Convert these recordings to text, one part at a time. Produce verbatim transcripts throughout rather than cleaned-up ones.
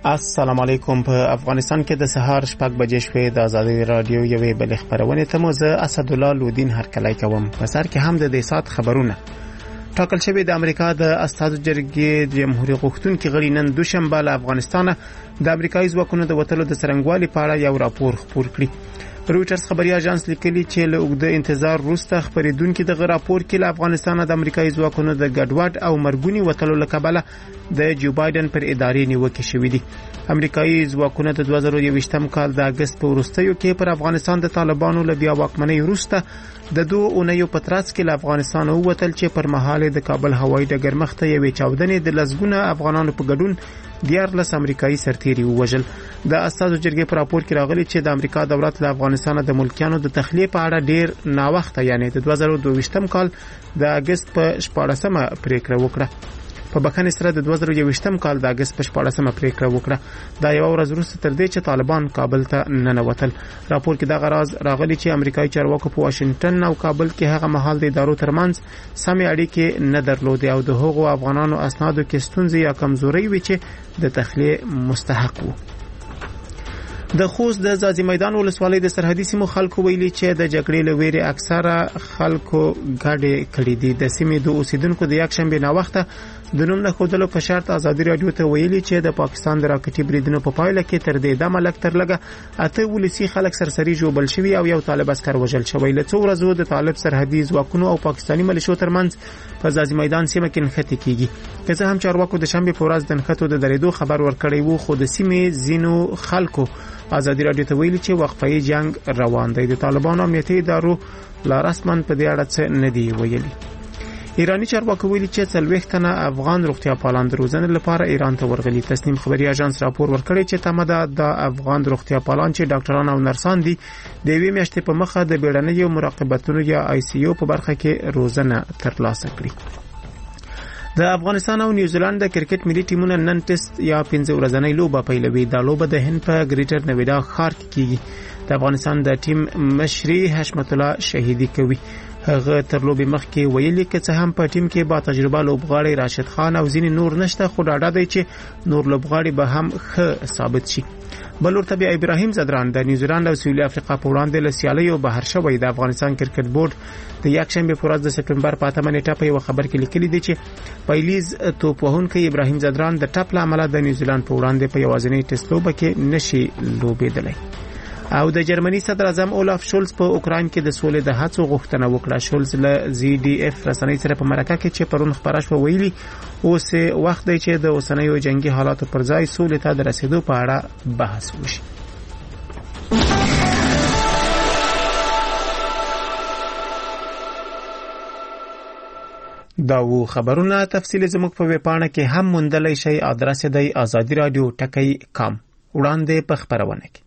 السلام علیکم. په افغانستان کې د سهار شپږ بجې شوې. د آزادي رادیو یوې بلې خبرونه ته مو زه اسدالله لودین هرکلی کوم. په سر کې هم د دې سات خبرونه. ټاکل شوی د امریکا د استازو جرګې جمهوریت غوښتونکي غړي نن دوشنبه له افغانستانه د امریکایي ځواکونو د وټلو د څرنګوالي په اړه یو راپور خپور کړی. رويټرز خبري اژانس لیکلي چې له اوږده انتظار وروسته خبرېدونکي دغه راپور کې له افغانستانه د امریکایي ځواکونو د ګډوډ او مرګونی وټلو له کبله د جو بایدن پر ادارې نیوکې شوې دي. امریکایي ځواکونه د دوه زره یوویشتم کال د اگست په وروستیو کې پر افغانستان د طالبانو له بیا واکمنۍ وروسته د دوه اونیو په ترڅ کې له افغانستان ووتل چې پر مهال د کابل هوایي ډګر مخته یوې چاودنې د لسګونه افغانانو په ګډون دیارلس امریکایي سرتیري ووژل. د استازو جرګې په راپور کې راغلي چې د امریکا دولت له افغانستان د ملکیانو د تخلیه په اړه ډیر ناوخته یعنی د دوه زره دوه کال د اگست په شپاړسمه پریکړه وکړه. په بخښنې سره د دوه زره یوویشتم کال د اگست په شپاړسمه پریکړه وکړه. دا یو ورځ وروسته تر دې چې طالبان کابل ته ننوتل. راپور کې دا غراز راغلی چې امریکایي چارواکو په واشنگټن او کابل کې هغه مهال د ادارو ترمنځ سمې اړیکې نه درلودې او د هغو افغانانو اسنادو کې ستونزې یا کمزوري وي چې د تخلیه مستحق وو. د خوست د ځاځي میدان ولسوالۍ د سرحدي سیمو خلکو ویلي چې د جګړې له ویرې اکثره خلکو ګډې کړې دي. د سیمې د اوسیدونکو د یک شنبه نا وخته د نوم نه خودلو په شرط آزادي رادیو ته ویلي چې د پاکستان د راکټي بریدونو په پایله کې تر دې دمه لک تر لګه اته ولسی خلک سرسري جوړل شوی او یو طالب عسكر وژل شوی. له څو ورځو د طالب سرحدي ځواکونو او پاکستاني ملیشو ترمنځ په ځاځي میدان سیمه کې نښتې کیږي. که څه هم چارواکو د شنبه په ورځ د نښتو د درېدو خبر ورکړی وو خو د سیمې زینو خلکو آزادي رادیو ته ویلي چې وقفه جنگ روان دی. د طالبانو امنیتي ادارو لا رسمن په دې اړه څه نه دی ویلي. ایرانی چارواکو ویلي چې څلوېښت تنه افغان روغتیا پالان د روزنې لپاره ایران ته ورغلي. تسنیم خبري اژانس راپور ورکړی چې تمه ده د افغان روغتیا پالان چې ډاکټران او نرسان دي د یوې میاشتې په مخه د بیړنیو مراقبتونو یا آی سی یو په برخه کې روزنه ترلاسه کړي. د افغانستان او نیوزیلند د کرکټ ملي ټیمونو نن ټیسټ یا پنځه ورځنۍ لوبه پیلوي. دا لوبه د هند په ګریټر نویډا ښار کې کیږي. د افغانستان د ټیم مشري حشمت الله شهیدی کوي. هغه تر لوبې مخکې ویلي چې څه هم په ټیم کې با تجربه لوبغاړي راشد خان او ځینې نور نشته خو ډاډه دی چې نور لوبغاړي به هم ښه ثابت شي. بل ورته بیا ابراهیم زدران د نیوزیلند او سویلي افریقا په وړاندې له سیالیو بهر شوی. د افغانستان کرکټ بورډ د یک شنبه په ورځ د سپټمبر په اتمه نیټه په یو خبر کې لیکلي دی چې پایلیز توپ وهونکی ابراهیم زدران د ټاپ له امله د نیوزیلند په وړاندې په یوازینۍ ټیسټ لوبه کې نشي لوبېدلی. او د جرمني صدر اعظم اولاف شولز په اوکراین کې د سولې د هڅو غوښتنه وکړه. شولز له زی ډي اف رسنۍ سره په مرکه کې چې پرون خبره شوه ویلي اوس وخت دی چې د اوسنیو جنگي حالاتو پر ځای سولې ته د رسیدو په اړه بحث وشي. دا و خبرونه تفصیل زموږ په ویبپاڼه کې هم موندلای شئ. ادرس دی آزادی رادیو ټکی کام. وړاندې په خبرونه کې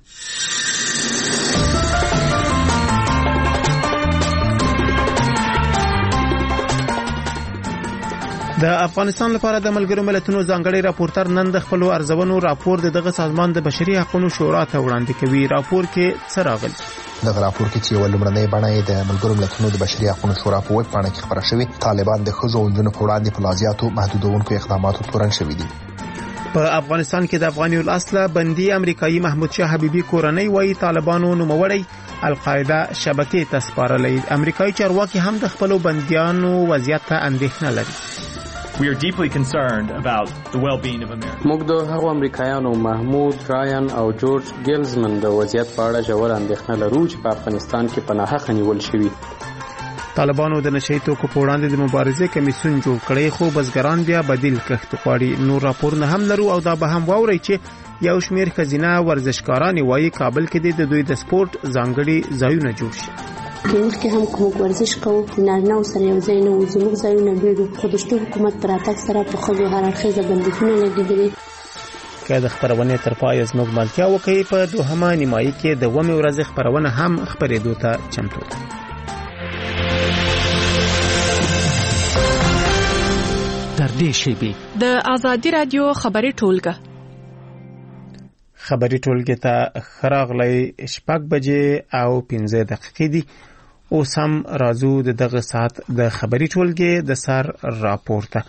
د افغانستان لپاره د ملګرو ملتونو ځانګړي راپورټر نن د خپل ارزونو راپور دغه سازمان د بشري حقوقو شورا ته وړاندې کوي. راپور کې څه راغلی؟ دغه راپور کې چې یو لومړنۍ بڼه د ملګرو ملتونو د بشري حقوقو شورا په ویب پاڼه کې خبره شوې، طالبان د ښځو او نجونو په وړاندې په لازیاتو محدودونکو اقداماتو تورن شوي دي. په افغانستان کې د افغاني الاصله بندي امریکایي محمود شاه حبیبي کورنۍ وایي طالبانو نوموړی القاعده شبکې ته سپارلې. امریکایي چارواکي هم د خپل بنديانو وضعیت ته اندېښنه لري. We are deeply concerned about the well-being of America. موږ د هغو امریکایانو محمود رایان او جورج ګیلزمن د وضعیت په اړه ژور اندېښنه لرو چې په افغانستان کې په ناحقه نیول شوي. طالبانو د نشئی توکو په وړاندې د مبارزې کمیسیون جوړ کړی خو بزګران بیا بدیل کښت غواړي. نور راپورونه هم لرو او دا به هم واوري چې یو شمیر خزینه ورزشکاران وایي کابل کې د دوی د سپورت ځانګړي ځایونه جوړ شي. کله چې هم کوم ورزش کوو نارینه سره یو ځای نه وځي موږ ځایونه بیرو خو د شتو حکومت پر اتاک سره په خو هر اړخیزه بندیزونه لګیدلي. که د خبرونه تر پای زموږ ملتیا وکړي په دوهمه نیمایي کې د ومه ورځ خبرونه هم خبرېدو ته چمتو ده. در دې شیبې د آزادی رادیو خبري ټولګه خبري ټولګه ته خراغلې شپږ بجې او پنځه دقیقې دي. اوس هم راځو د دغه ساعت د خبري ټولګه د سر راپورته.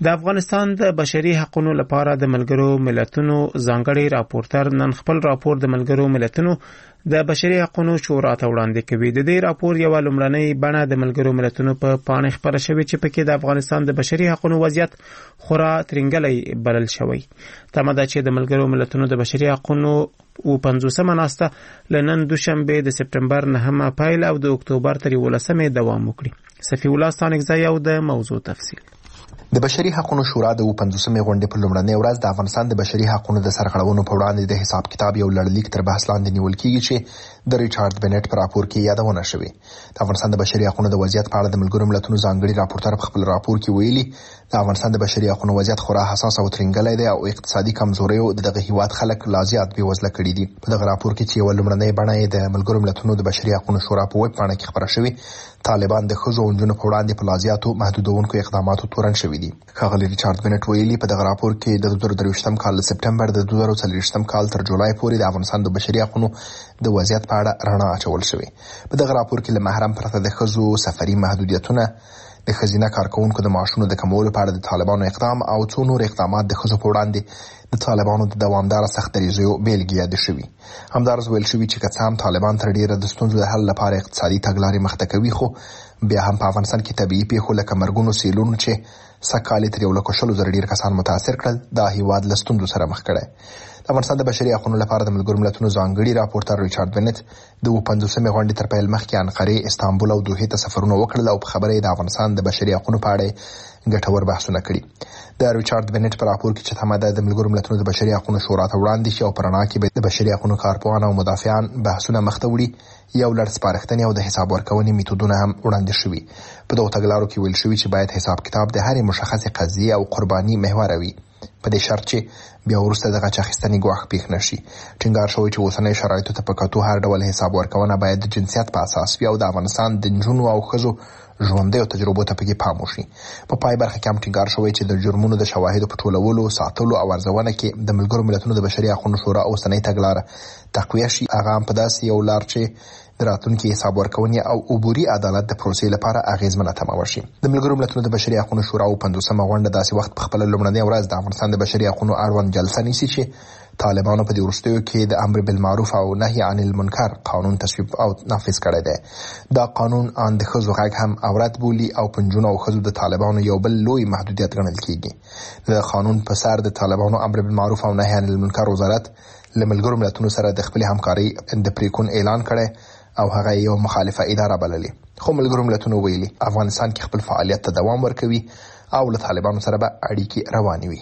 د افغانستان د بشري حقوقو لپاره د ملګرو ملتونو ځانګړي راپورټر نن خپل راپور د ملګرو ملتونو د بشري حقوقو شورا ته وړاندې کوي. د دې راپور یو لومړنۍ بڼه د ملګرو ملتونو په پاڼه خبره شوې چې پکې د افغانستان د بشري حقوقو وضعیت خورا ترنګلی بلل شوی. تمه ده چې د ملګرو ملتونو د بشري حقوقو او پنځوسمه ناسته لنن دوشنبه د سپټمبر نهمه پیل او د اکتوبر تر یولسمه دوام وکړي. صفی الله ستانکزی او د موضوع تفصیل. د بشري حقوقو شورا د پنځوسمې غونډې په لومړنۍ ورځ د افغانستان د بشري حقوقو د سرغړونو په وړاندې د حساب کتاب یو لړلیک تر بحث لاندې نیول کیږي چې د ریچارډ بنټ په راپور کې یادونه شوې. د افغانستان د بشري حقوقو د وضعیت په اړه د ملګرو ملتونو ځانګړي راپورټر په خپل راپور کې ویلي د افغانستان د بشري حقوقو وضعیت خورا حساس او ترنګلی دی او اقتصادي کمزوریو دغه هیواد خلک لا زیات بېوزله کړي دي. په دغه راپور کې چې یو لومړنۍ بڼه د ملګرو ملتونو د بشري حقوقو شورا په ویب پاڼه کې خبره شوې، طالبان د ښځو او نجونو په وړاندې په لا زیاتو محدودونکو اقداماتو تورن شوي دي. ښاغلي ریچارډ بنټ ویلي په دغه راپور کې د دوه زره درویشتم کال له سپټمبر د دوه زره څلوېښتم کال تر جولای پورې د افغانستان د بشري حقوقو د وضعیت په اړه رڼا اچول شوې. په دغه راپور کې له محرم پرته د ښځو سفري محدودیتونه، د ښځینه کارکونکو د معاشونو د کمولو په اړه د طالبانو اقدام او څو نور اقدامات د ښځو په وړاندې د طالبانو د دوامداره سخت دریځیو بیلګې یادې شوي. همدارس ویل شوي چې که څه هم طالبان تر ډیره د ستونزو د حل لپاره اقتصادي تګلارې مخته کوي، خو بیا هم په افغانستان کې طبیعي پیښو لکه مرګونو، سیلونو چې سږ یې تر یو لک شلو زره ډیر کسان متاثر کړل دا هیواد له ستونزو سره مخ کړی. د افغانستان د بشري حقوقو لپاره د ملګرو ملتونو ځانګړي راپورټر ریچارډ بنټ د پنځوسمې غونډې تر پیل مخکې انقرې، استانبول او دوحې ته سفرونه وکړل او په خبره یې د افغانستان د بشري حقوقو په اړه ګټور بحثونه کړي. د ریچارډ بنټ په راپور کې چې تمه ده د ملګرو ملتونو د بشري حقوقو شورا ته وړاندې شي او په رڼا کې د بشري حقوقو کارپوهان او مدافعان بحثونه مخته وړي، یو لړ سپارښتنې او د حساب ورکونې میتودونه هم وړاندې شوي. په دغو تګلارو کې ویل شوي چې باید حساب کتاب د هرې مشخصې قضیې او قرباني محور وي، په دې شرط چې بیا وروسته د غچ اخیستنې ګواښ پېښ نشي. ټینګار شوی چې اوسنۍ شرایطو ته په کتو هر ډول حساب ورکونه باید د جنسیت په اساس وي او د افغانستان د نجونو او ښځو ژوندۍ او تجربو ته پکې پام وشي. په پای برخه کې هم ټینګار شوی چې د جرمونو د شواهدو په ټولولو، ساتلو او ارزونه کې د ملګرو ملتونو د بشري حقوقو شورا اوسنۍ تګلاره تقویه شي. هغه هم په داسې یو لار چې د راتلونکي حساب ورکونې او عبوري عدالت د پروسې لپاره اغیزمنه تمامه شي. د ملګرو ملتونو د بشري حقوقو شورا او پنځوسمه غونډه داسې وخت په خپل لومړنۍ ورځ د افغانستان د بشري حقوقو اړوند جلسه نیسي چې طالبانو په دې وروستیو کې د امر بالمعروف او نهي عن المنکر قانون تصویب او نافذ کړی دی. دا قانون ان د ښځو غږ هم عورت بولي او په نجونو او ښځو د طالبانو یو بل لوی محدودیت ګڼل کیږي. د قانون په سر د طالبانو امر بالمعروف او نهي عن المنکر وزارت له ملګرو ملتونو سره د خپل همکاري د پریکون اعلان کړی او هغه یو مخالفه اداره بللې، خو ملګرو ملتونو ویلي افغانستان کې خپل فعالیت ته دوام ورکوي او له طالبانو سره به اړیکې روانې وي.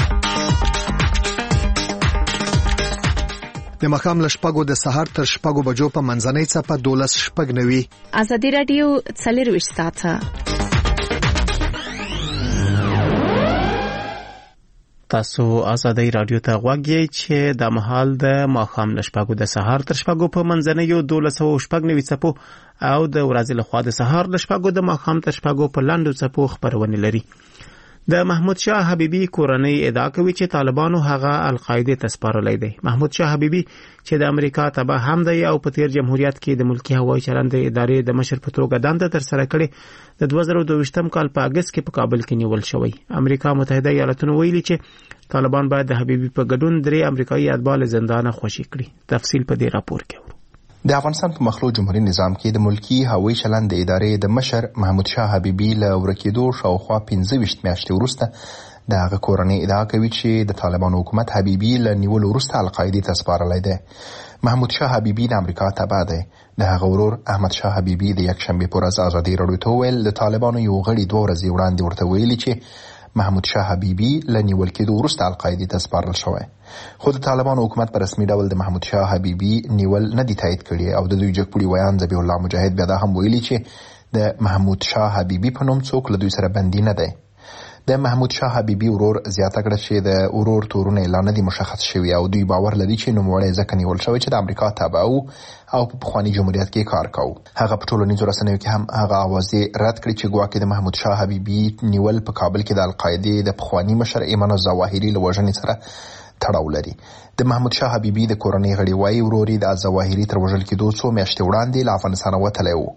د مخام له شپږو د سهار تر شپږو بجو په منځنۍ څپه دولس شپږ نوي. ازادي راډیو څلرویشت ساعته. تاسو ازادي راډیو ته غوږ یې چې د مهال د ماښام له شپږو د سهار تر شپږو په منځنیو دولس او شپږ نوي څپو او د ورځې له خوا د سهار له شپږو د ماښام تر شپږو په لاندو څپو خپرونې لري. د محمود شاه حبیبي کورنۍ ادعا کوي چې طالبانو هغه القاعده ته سپارلی دی. محمود شاه حبیبي چې د امریکا تبع هم دی او په تیر جمهوریت کې د ملکی هوایي چلند ادارې د مشر په توګه دنده ترسره کړې د دوه زره دوه کال په اگست کې په کابل کې نیول شوی. امریکا متحده ایالاتونو ویلي چې طالبان باید د حبیبي په ګډون درې امریکایي اتباع زندانه خوشي کړي. تفصیل په دې راپور کې. د افغانستان په مخلوع جمهوریت نظام کې د ملکی هوایي چلند ادارې د مشر محمود شاه حبیبي له ورکېدو شاوخوا پنځه ویشت میاشتې وروسته د هغه کورنۍ ادعا کوي چې د طالبانو حکومت حبیبي له نیولو وروسته القاعده ته سپارلی دی. محمود شاه حبیبي د امریکا تبع دی. د هغه ورور احمد شاه حبیبي د یکشنبه په ورځ ازادي راډیو ته ویل د طالبانو یو غړي دوه ورځې وړاندې ورته ویلي چې محمود شاه حبیبي له نیول کېدو وروسته القاعده ته سپارل شوی، خو د طالبانو حکومت په رسمي ډول د محمود شاه حبیبي نیول نه دی تایید کړی او د دوی جګپوړي ویان ذبیح الله مجاهد بیا دا هم ویلي چې د محمود شاه حبیبي په نوم څوک له دوی سره بندي نه دی. د محمود شاه حبیبي ورور زیاته کړه چې د ورور تورونه اعلان دي مشخص شوی او دوی باور لري چې نوموړی ځکه نیول شوی چې د امریکا تابع او په پخوانی جمهوریت کې کار کاوه. هغه په ټولنیزو رسنیو کې هم هغه اوازې رد کړې چې ګواکې د محمود شاه حبیبي نیول په کابل کې د القاعده د پخوانی مشر ایمان الظواهري له وژنې سره تړاو لري. د محمود شاه حبیبي د کورنۍ غړي وايي وروري د الظواهري تر وژل کېدو څو میاشتې وړاندې له افغانستان وتلی و.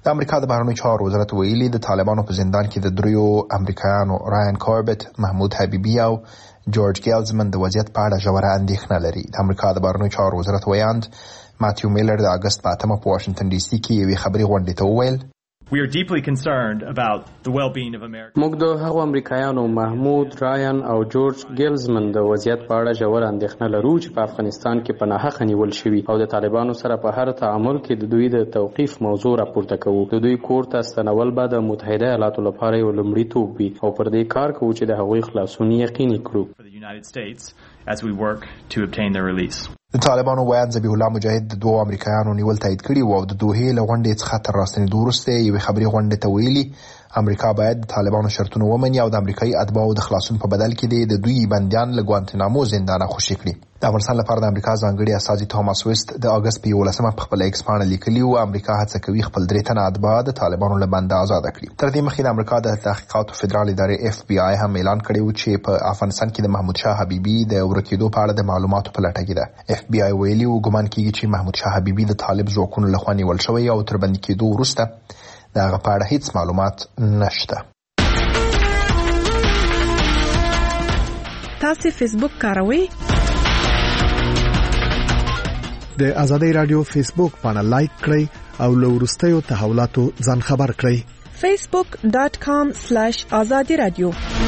د امریکا د بهرنیو چارو وزارت ویلي د طالبانو په زندان کې د دریو امریکایانو رایان کاربت، محمود حبیبي او جورج ګیلزمن د وضعیت په اړه ژوره اندېښنه لري. د امریکا د بهرنیو چارو وزارت ویاند ماتیو میلر د اگست په اتمه په واشنگټن ډي سي کې یوې خبري غونډې ته وویل We are deeply concerned about the well-being of America. موږ د هغو امریکایانو محمود رایان او جورج ګیلزمن د وضعیت په اړه ژوره اندېښنه لرو چې په افغانستان کې په ناحقه نیول شوي او د طالبانو سره په هر تعامل کې د دوی د توقیف موضوع راپورته کوو. د دوی کور ته ستنول به د متحده ایالاتو لپاره یو لومړیتوب وي او پر دې کار کوو چې د هغوی خلاصون یقیني کړو. For the United States as we work to obtain their release. د طالبانو ویاند ذبیح الله مجاهد د دوو امریکایانو نیول تایید کړي و او د دوحې له غونډې څخه تر راستنېدو وروسته یوې خبري غونډې ته ویلي امریکا باید د طالبانو شرطونه ومني او د امریکایي اتباعو د خلاصون په بدل کې د دوی بندیان له ګوانتنامو زندانه خوشي کړي. د افغانستان لپاره د امریکا ځانګړي استازي توماس ویست د اگست په یولسمه په خپل ایکس پاڼه لیکلي و امریکا هڅه کوي خپل درې تنه اتباع د طالبانو له بنده آزاد کړي. تر دې مخکې د امریکا د تحقیقاتو فدرال ادارې اف بی آی هم اعلان کړی و چې په افغانستان کې د محمود شاه حبیبي د ورکېدو په اړه د معلوماتو په لټه کې ده. اف بی آی ویلي و ګمان کیږي چې محمود شاه حبیبي د طالب ځواکونو لخوا نیول شوی او تر بندي کېدو وروسته د هغه په اړه هیڅ معلومات نشته. تاسو فیسبوک کاروئ؟ د ازادي رادیو فیسبوک باندې لایک کړئ او له وروستیو تحولاتو ځان خبر کړئ. facebook dot com slash azadi radio.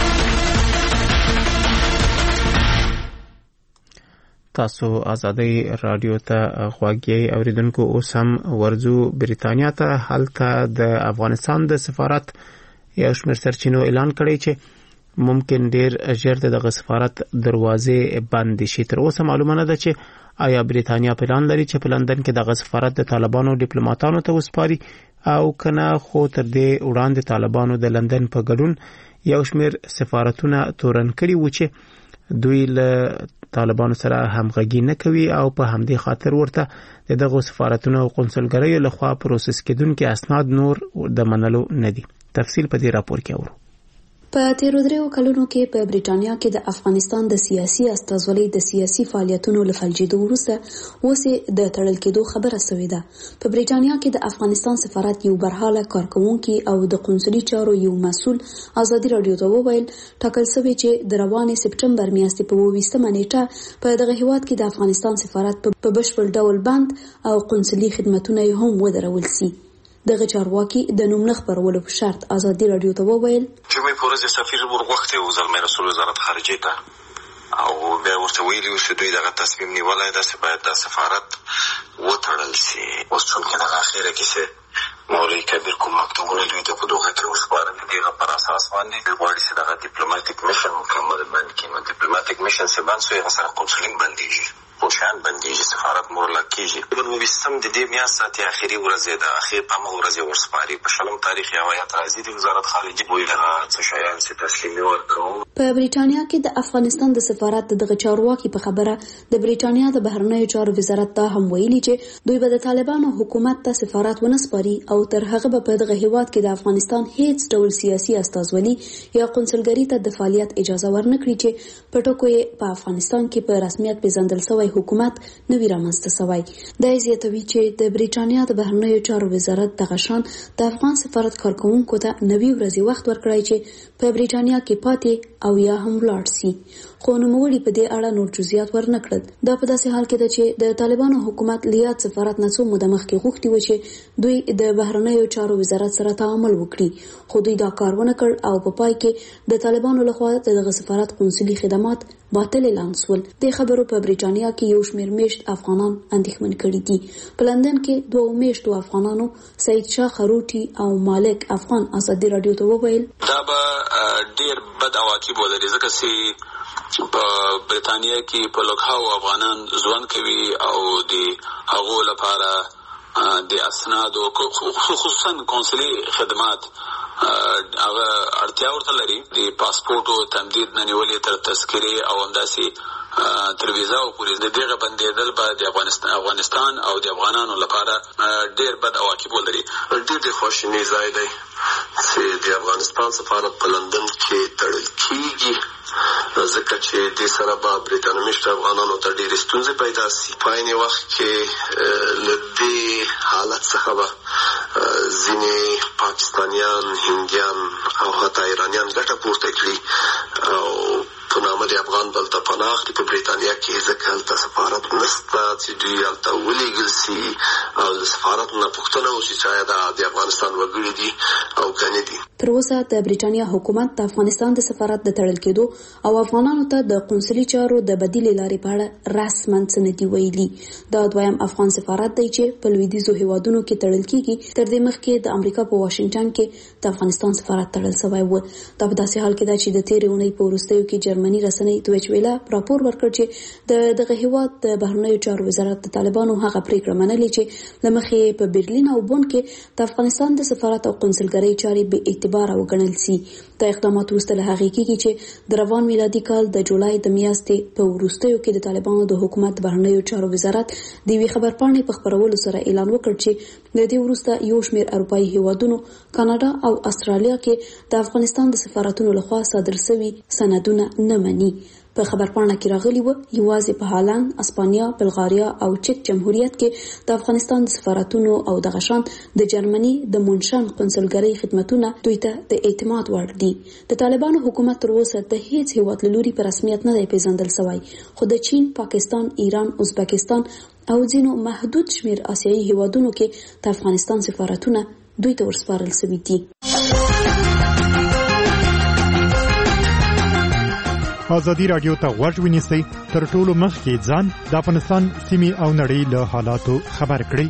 تاسو ازادي رادیو ته غواګي اوریدونکو اوس هم ورزو بریتانیا ته. هلته د افغانستان د سفارت یو شمېر سرچینو اعلان کړی چې ممکن ډیر ژر دغه سفارت دروازې بند شي. تر اوسه معلومه نه ده چې آیا بریتانیا پلان لري چې په لندن کې دغه سفارت د طالبانو ډیپلوماټانو ته وسپاري او کنه. خو تر دې وړاندې طالبانو د لندن په ګډون یو شمېر سفارتونه تورن کړي و چې دوی له طالبانو سره همغږي نه کوي او په همدې خاطر ورته دغه سفارتونو او قونسلګریو لخوا پروسس کېدونکي اسناد نور د منلو نه دي. تفصیل په دې راپور کې اورو. په تیرو دریو کلونو کې په بریټانیا کې د افغانستان د سیاسي استازولۍ د سیاسي فعالیتونو له فلجېدو وروسته اوسې د تړل کېدو خبره شوې ده. په بریټانیا کې د افغانستان سفارت یو برحاله کارکونکي او د قونسلي چارو یو مسؤل ازادي رادیو ته وویل ټاکل شوی چې د روانې سپټمبر میاشتې په اوویشتمه نیټه په دغه هیواد کې د افغانستان سفارت په بشپړ ډول بند او قونسلي خدمتونه هم ودرول شي. دغه چارواکي د نوم نه خبرولو په شرط ازادي رادیو ته وویل چې په ورځ سفیر ورغوښته او زلمه رسول وزارت خارجه ته او بیا ورته ویلي چې دوی دغه تصمیم نیولای دی چې باید د سفارت وتړل شي. اوس څنګه د اخیره کې چې مولوی کبیر کوم مکتوبونه دوی ته په دوه کې وسپارل دي په اساس باندې غواړي چې دغه ډیپلوماټیک میشن مکمل باندې کې نو ډیپلوماټیک میشن څه باندې یو سره قونسلینګ باندې خوشان بندیږي سفارت مور لکېږي. په نوویشتم د دې میاشتې د اخیری ورځې د اخیر په مو ورځې ورسپاري په شلم تاریخ یو هیات راځي د وزارت خارجه ویل څه شایان چې تسلیمي ورکړو. په بریټانیا کې د افغانستان د سفارت دغه چارواکي په خبره د بریټانیا د بهرنیو چارو وزارت ته هم ویلي چې دوی به د طالبانو حکومت ته سفارت ونسپاري او تر هغه به په دغه هیواد کې د افغانستان هیڅ ډول سیاسي استازولي یا قونسلګری ته د فعالیت اجازه ورنکړي چې په ټکو په افغانستان کې په رسمیت پیژندل شوی حکومت نوی رامنځته شوی. دا زیاتوي چې د بریټانیا د بهرنیو چارو وزارت دغه شان د افغان سفارت کارکونکو ته نوی ورځي وخت ورکړی چې په بریټانیا کې پاتې او یا هم ولاړ شي. خو نوموړي په دې اړه نور جزئیات ورنکړل. دا په داسې حال کې ده چې د طالبانو حکومت لیات سفارت نه څو موده مخکې غوښتي و چې دوی د بهرنیو چارو وزارت سره تعامل وکړي خو دوی دا کار ونه کړ او په پای کې د طالبانو لخوا دغه سفارت قونسلي خدمات باطل اعلان شول. د خبرو په بریټانیا کې یو شمېر میشت افغانان اندېښمن کړي دي. په لندن کې دوه میشتو افغانانو سید شاه خروټي او مالک افغان ازادي رادیو ته وویل دا به ډېر بد عواقب ولري ځکه چې په بریټانیا کې په لوکهاو افغانان ژوند کوي او د هغو لپاره د اسنادو خصوصا قونسلي خدمات هغه اړتیا ورته لري. د پاسپورټو تمدید نه نیولې تر تذکرې او همداسې تر ویزا پورې د دغه بندېدل به د افغانستان افغانستان او د افغانانو لپاره ډېر بد عواقب ولري. ډېر د خواشینۍ ځای دی چې د افغانستان سفارت په لندن کې تړل کېږي ځکه چې د سره به برېټانیا میشته افغانانو ته ډېرې ستونزې پیدا شي. په عین وخت کې له دې حالت څخه به ځینې پاکستانیان، هندیان او حتی ایرانیان ګټه پورته کړي او په نامه د افغان بل ته پناه اخلي په بریتانیا کې، ځکه هلته سفارت نشته چې دوی هلته ولېږل سي او د سفارت نه پوښتنه وشي چې آیا دا د افغانستان وګړي دي او که نه دي. تر اوسه د بریټانیا حکومت د افغانستان د سفارت د تړل کېدو او افغانانو ته د قونسلي چارو د بدیلې لارې په اړه رسماً څه نه دي ویلي. دا دویم افغان سفارت دی چې په لویدیځو هیوادونو کې تړل کېږي. تر دې مخکې د امریکا په واشنګټن کې د افغانستان سفارت تړل شوی و. دا په داسې حال کې ده چې د تېرې اونۍ په وروستیو کې جرمني رسنۍ دویچ ویله راپور ورکړ چې د دغه هیواد د بهرنیو چارو وزارت د طالبانو هغه پریکړه منلې چې له مخې په برلین او بون کې د افغانستان د سفارت او قونسلګرۍ چارې بې اعتباره وګڼل سي. دا اقدامات وروسته له هغې کېږي چې د روان میلادي کال د جولای د میاشتې په وروستیو کې د طالبانو د حکومت د بهرنیو چارو وزارت د یوې خبرپاڼې په خپرولو سره اعلان وکړ چې د دې وروسته یو شمېر اروپایي هیوادونو، کاناډا او استرالیا کې د افغانستان د سفارتونو لخوا صادر شوي سندونه نه مني. په خبرپاڼه کې راغلي و یوازې په هالند، اسپانیا، بلغاریا او چک جمهوریت کې د افغانستان د سفارتونو او د غشان د جرمني د مونشن قونسلګرۍ خدمتونه دوی ته د اعتماد وړ دي. د طالبانو حکومت تر اوسه د هیڅ هیواد له لوري په رسمیت نه دی پیژندل شوی، خو د چین، پاکستان، ایران، ازبکستان او ځینو محدود شمیر آسیایي هیوادونو کې د افغانستان سفارتونه دوی ته ورسپارل شوي دي. ازادي راډیو ته غوږ ونیسئ، تر ټولو مخکې ځان د افغانستان سیمې او نړۍ له حالاتو خبر کړئ.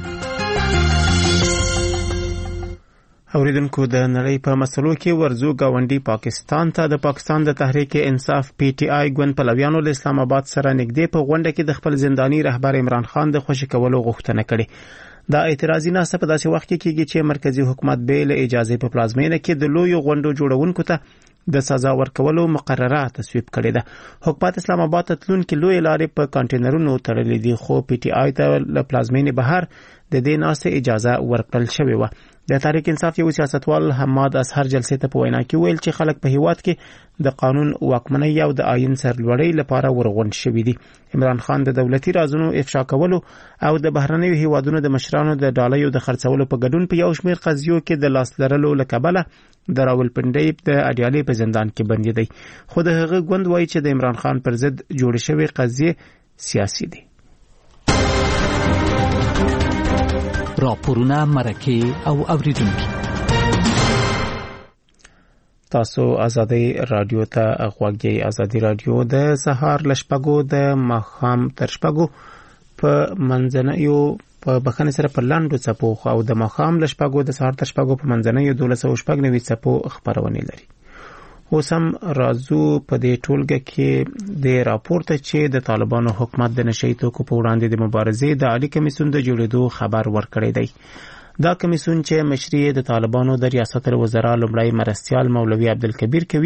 اوریدونکو، د نړۍ په مسلو کې ورزو گاونډي پاکستان ته د پاکستان د تحریک انصاف پی ټی آی ګوند پلویانو له اسلام آباد سره نږدې په غونډه کې د خپل زنداني رهبر عمران خان د خوشي کولو غوښتنه کړې. دا اعتراضي ناسته په داسې وخت کې کېږي چې مرکزی حکومت به له اجازه په پلازمینه کې د لویو غونډو جوړونکو ته د سزا ورکولو مقرره تصویب کړې ده. حکومت اسلام آباد ته تلونکي لوی لارې په کانټینرونو تړلې دي، خو پی ټی آی ته له پلازمینې بهر د دې ناستې اجازه ورکړل شوې وه. د تحریک انصاف یو سیاستوال حماد اظهر جلسې ته په وینا کې ویل چې خلک په هیواد کې د قانون واکمنۍ او د آئین سرلوړۍ لپاره ورغونډ شوي دي. عمران خان د دولتي رازونو افشا کولو او د بهرنیو هیوادونو د مشرانو د ډالیو د خرڅولو په ګډون په یو شمېر قضیو کې د لاس لرلو له کبله د راولپنډۍ د اډیالې په زندان کې بندي دی. خو د هغه ګوند وایي چې د عمران خان پر ضد جوړې شوې قضیې سیاسي دي. راپورونه، مرکې او اوریدونکي. تاسو ازادي رادیو ته غوږ یې. ازادي رادیو د سهار لشپګو د ماښام تر شپګو په منځنیو په بخنه سره په لاندو څپو او د ماښام لشپګو د سهار تر شپګو په منځنیو دولس او شپږ نوي څپو خبرونه لري. اوس هم راځو په دې ټولګه کې د راپورته چې د طالبانو حکومت د نشئی توکو په وړاندې د مبارزې د عالی کمیسیون د جوړېدو خبر ورکړی دی. دا کمیسیون چې مشري د طالبانو د ریاست الوزرا لومړی مرستیال مولوي عبدالکبیر کوي،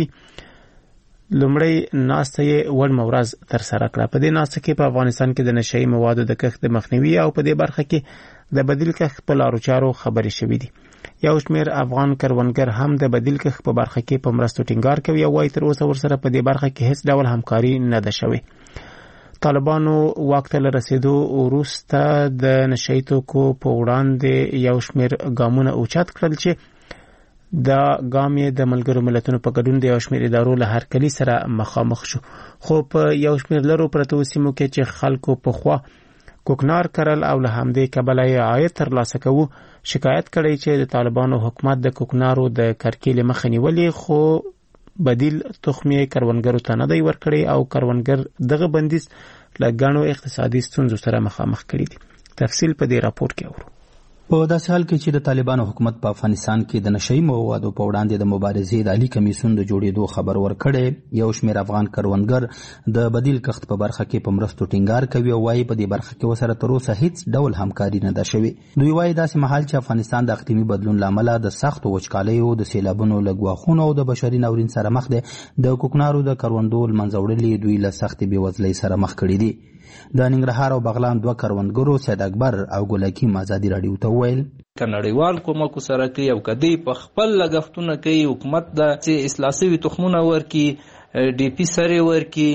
لومړی ناسته یې وړمه ورځ ترسره کړه. په دې ناسته کې په افغانستان کې د نشئی موادو د کښت د مخنیوي او په دې برخه کې د بدیل کښت په لارو چارو خبرې شوې دي. یو شمېر افغان کروندګر هم د بدیل کښت په برخه کې په مرستو ټینګار کوي او وايي تر اوسه ورسره په دې برخه کې هیڅ ډول همکاري نه ده شوې. طالبانو واک ته رسیدو وروسته د نشئی توکو په وړاندې یو شمېر ګامونه اوچت کړل چې دا ګام یې د ملګرو ملتونو په ګډون د یو شمېر ادارو له هرکلي سره مخامخ شو. خو په یو شمېر لرو پرتو سیمو کې چې خلکو په خوا کوکنار کرل او له همدې کبله یې عاید ترلاسه کوو، شکایت کړی چې د طالبانو حکومت د کوکنارو د کرکیلې مخه نیولې، خو بدیل تخمې کروندګرو ته نه دی ورکړی او کروندګر دغه بندیز له ګڼو اقتصادي ستونزو سره مخامخ کړي دي. تفصیل په دې راپور کې اورو. په داسې حال کې چې د طالبانو حکومت په افغانستان کې د نشئی موادو په وړاندې د مبارزې د عالی کمیسیون د جوړېدو خبر ورکړی، یو شمېر افغان کروندګر د بدیل کښت په برخه کې په مرستو ټینګار کوي او وایي په دې برخه کې ورسره تر اوسه هیڅ ډول همکاري نه ده شوې. دوی وایي داسې مهال چې افغانستان د اقلیمي بدلون له امله د سختو وچکالیو، د سیلابونو له ګواښونو او د بشري ناورین سره مخ دی، د کوکنارو د کروندو له منځه وړل دوی له سختې بېوزلۍ سره مخ کړي دي. د ننګرهار او بغلان دوه کروندګرو سید اکبر او ګل حکیم ازادي راډیو ته وویل که نړیوال کومک سره کوي او که دوی په خپل لګښتونه کوي، حکومت د اصلاح شوي تخمونه ورکړي، ډي پي سرې ورکړي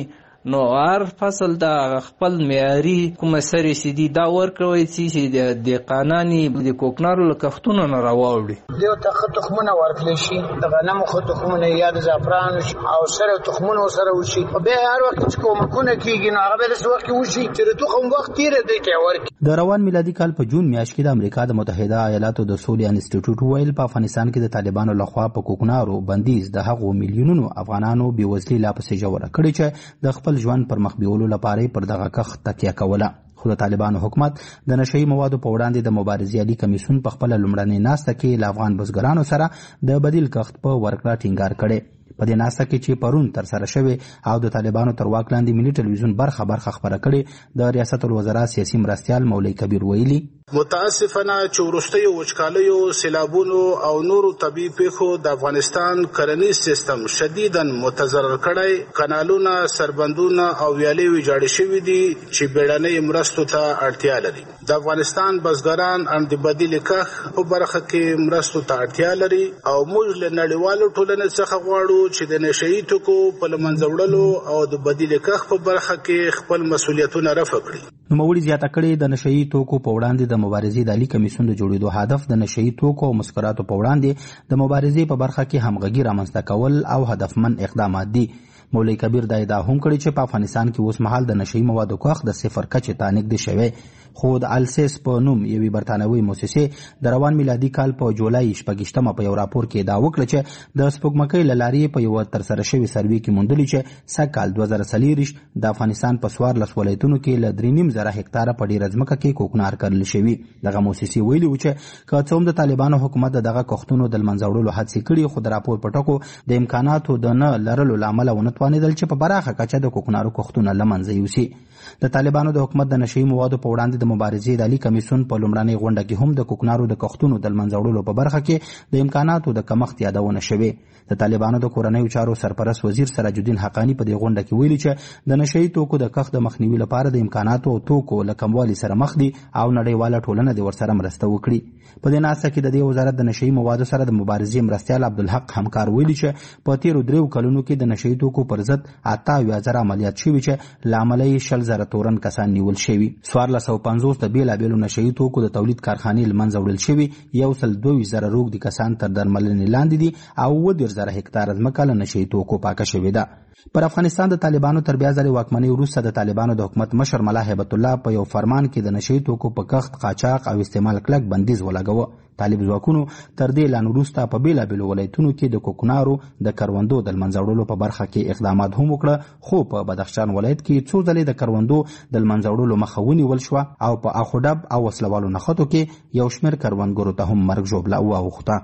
نو هر فصل دا خپل معیاري کومه سرې چې دي دا ورکوي چې د قاناني د کوکنارو له کښتونو نه راواوړي. دیو ته ښه تخمونه ورکړلی شي، د غنمو ښه تخمونه یا د زعفران او سره تخمونه ورسره وشي. بیا هر وخت چې کومکونه کېږي نو هغه به داسې وخت کې وشي چې د تخم وخت تېره دی کې ورکړي. د روان میلادي کال په جون میاشت کې د امریکا د متحده ایالاتو د سولې انسټیټیوټ ویل په افغانستان کې د طالبانو لخوا په کوکنارو بندیز د هغو میلیونونو افغانانو بېوزلي لا پسې ژوره کړې چې د خپل ژوند پر مخ بیولو لپاره پر دغه کښت تکیه کوله. خو د طالبانو حکومت د نشئی موادو په وړاندې د مبارزې عالی کمیسیون په خپل لومړنۍ ناسته کې له افغان بزګرانو سره د بدیل کښت په ورکړه ټینګار کړي. په دې ناسته کې چې پرون تر سره شوی او د طالبانو تر واک لاندې ملي ټلویزیون برخه برخه خبره کړي د ریاست الوزرا سیاسي مرستیال مولوی کبیر ویلي متاسفانه چې وروستیو وچکالیو سیلابونو او نورو طبیعي پیښو د افغانستان کرنیز سیستم شدیداً متضرر کړی. کانالونه، سربندونه او ویالې ویجاړې شوي دي چې بیړنۍ مرستو ته اړتیا لري. د افغانستان بزګران هم د بدیل کښت په برخه کې مرستو ته اړتیا لري او موږ له نړیوالو ټولنې څخه غواړو چې د نشئی توکو په له منځه وړلو او د بدیل کښت په برخه کې خپل مسؤلیتونه رفع کړي. نوموړي زیاته کړې د نشئی توکو په وړاندې د مبارزې د عالی کمیسیون د جوړېدو هدف د نشئی توکو او مسکراتو په وړاندې د مبارزې په برخه کې همغږي رامنځته کول او هدفمن اقدامات دي. مولوی کبیر دا ادعا هم کړې چې په افغانستان کې اوس مهال د نشئی موادو کښت د صفر کچې ته نږدې شوی. خو د السیس په نوم یوې برتانوي موسسې د روان میلادي کال په جولای شپږیشتمه په یو راپور کې ادعا وکړه چې د سپوږمکۍ له لارې په یوه ترسره شوي سروې کې موندلي چې سږ کال دوه زره څلېرویشت د افغانستان په څوارلس ولایتونو کې له درې نیم زره هکتاره په ډېره ځمکه کې کوکنار کرل شوي. دغه موسسې ویلي و چې که څه هم د طالبانو حکومت د دغه کښتونو د له منځه وړلو هڅې کړي خو د راپور په ټکو د امکاناتو د نه لرلو له امله ونه توانېدل چې په پراخه کچه د کوکنارو کښتونه له منځه یوسي. د طالبانو د حکومت د نشئی موادو په وړاندې د مبارزې د عالی کمیسیون په لومړنۍ غونډه کې هم د کوکنارو د کښتونو د له منځه وړلو په برخه کې د امکاناتو د کمښت یادونه شوې. د طالبانو د کورنیو چارو سرپرست وزیر سراج الدین حقانی په دې غونډه کې ویلي چې د نشئی توکو د کښت د مخنیوي لپاره د امکاناتو او توکو له کموالي سره مخ دي او نړیواله ټولنه د ورسره مرسته وکړي. په دې ناسته کې د دې وزارت د نشئی موادو سره د مبارزې مرستیال عبدالحق همکار ویلي چې په تیرو دریو کلونو کې د نشئی توکو پر ضد اته اویا زره عملیات شوي چې له امله یې شل زره تورن کسان نیول شوي. څوارلس سوه پنځوس د بېلابېلو نشئی توکو د تولید کارخانې له منځه وړل شوي، یو سل دوه ویشت زره روږدي کسان تر درملنې لاندې دي او اووه دېرش زره هکتاره ځمکه له نشئی توکو پاکه شوې ده. پر افغانستان د طالبانو تر بیا ځلې واکمنۍ وروسته د طالبانو د حکومت مشر ملا هیبت الله په یو فرمان کې د نشئی توکو په کښت، قاچاق او استعمال کلک بندیز ولګاوه. طالب ځواکونو تر دې اعلان وروسته په بېلابېلو ولایتونو کې د کوکنارو د کروندو د له منځه وړلو په برخه کې اقدامات هم وکړه، خو په بدخشان ولایت کې څو ځلې د کروندو د له منځه وړلو مخه ونیول شوه او په اخوډب او وسلوالو نښتو کې یو شمېر کروندګرو ته هم مرګ ژوبله واوښته.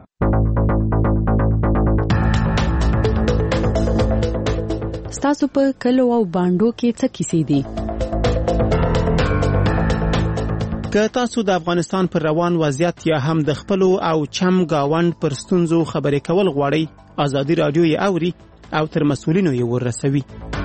ستاسو په کلو او بانډو کې څه کیسې دي؟ که تاسو د افغانستان پر روان وضعیت یا هم د خپلو او چم گاوند پر ستونزو خبرې کول غواړئ، ازادي راډیو یې اوري او تر مسؤلینو یې ورسوي.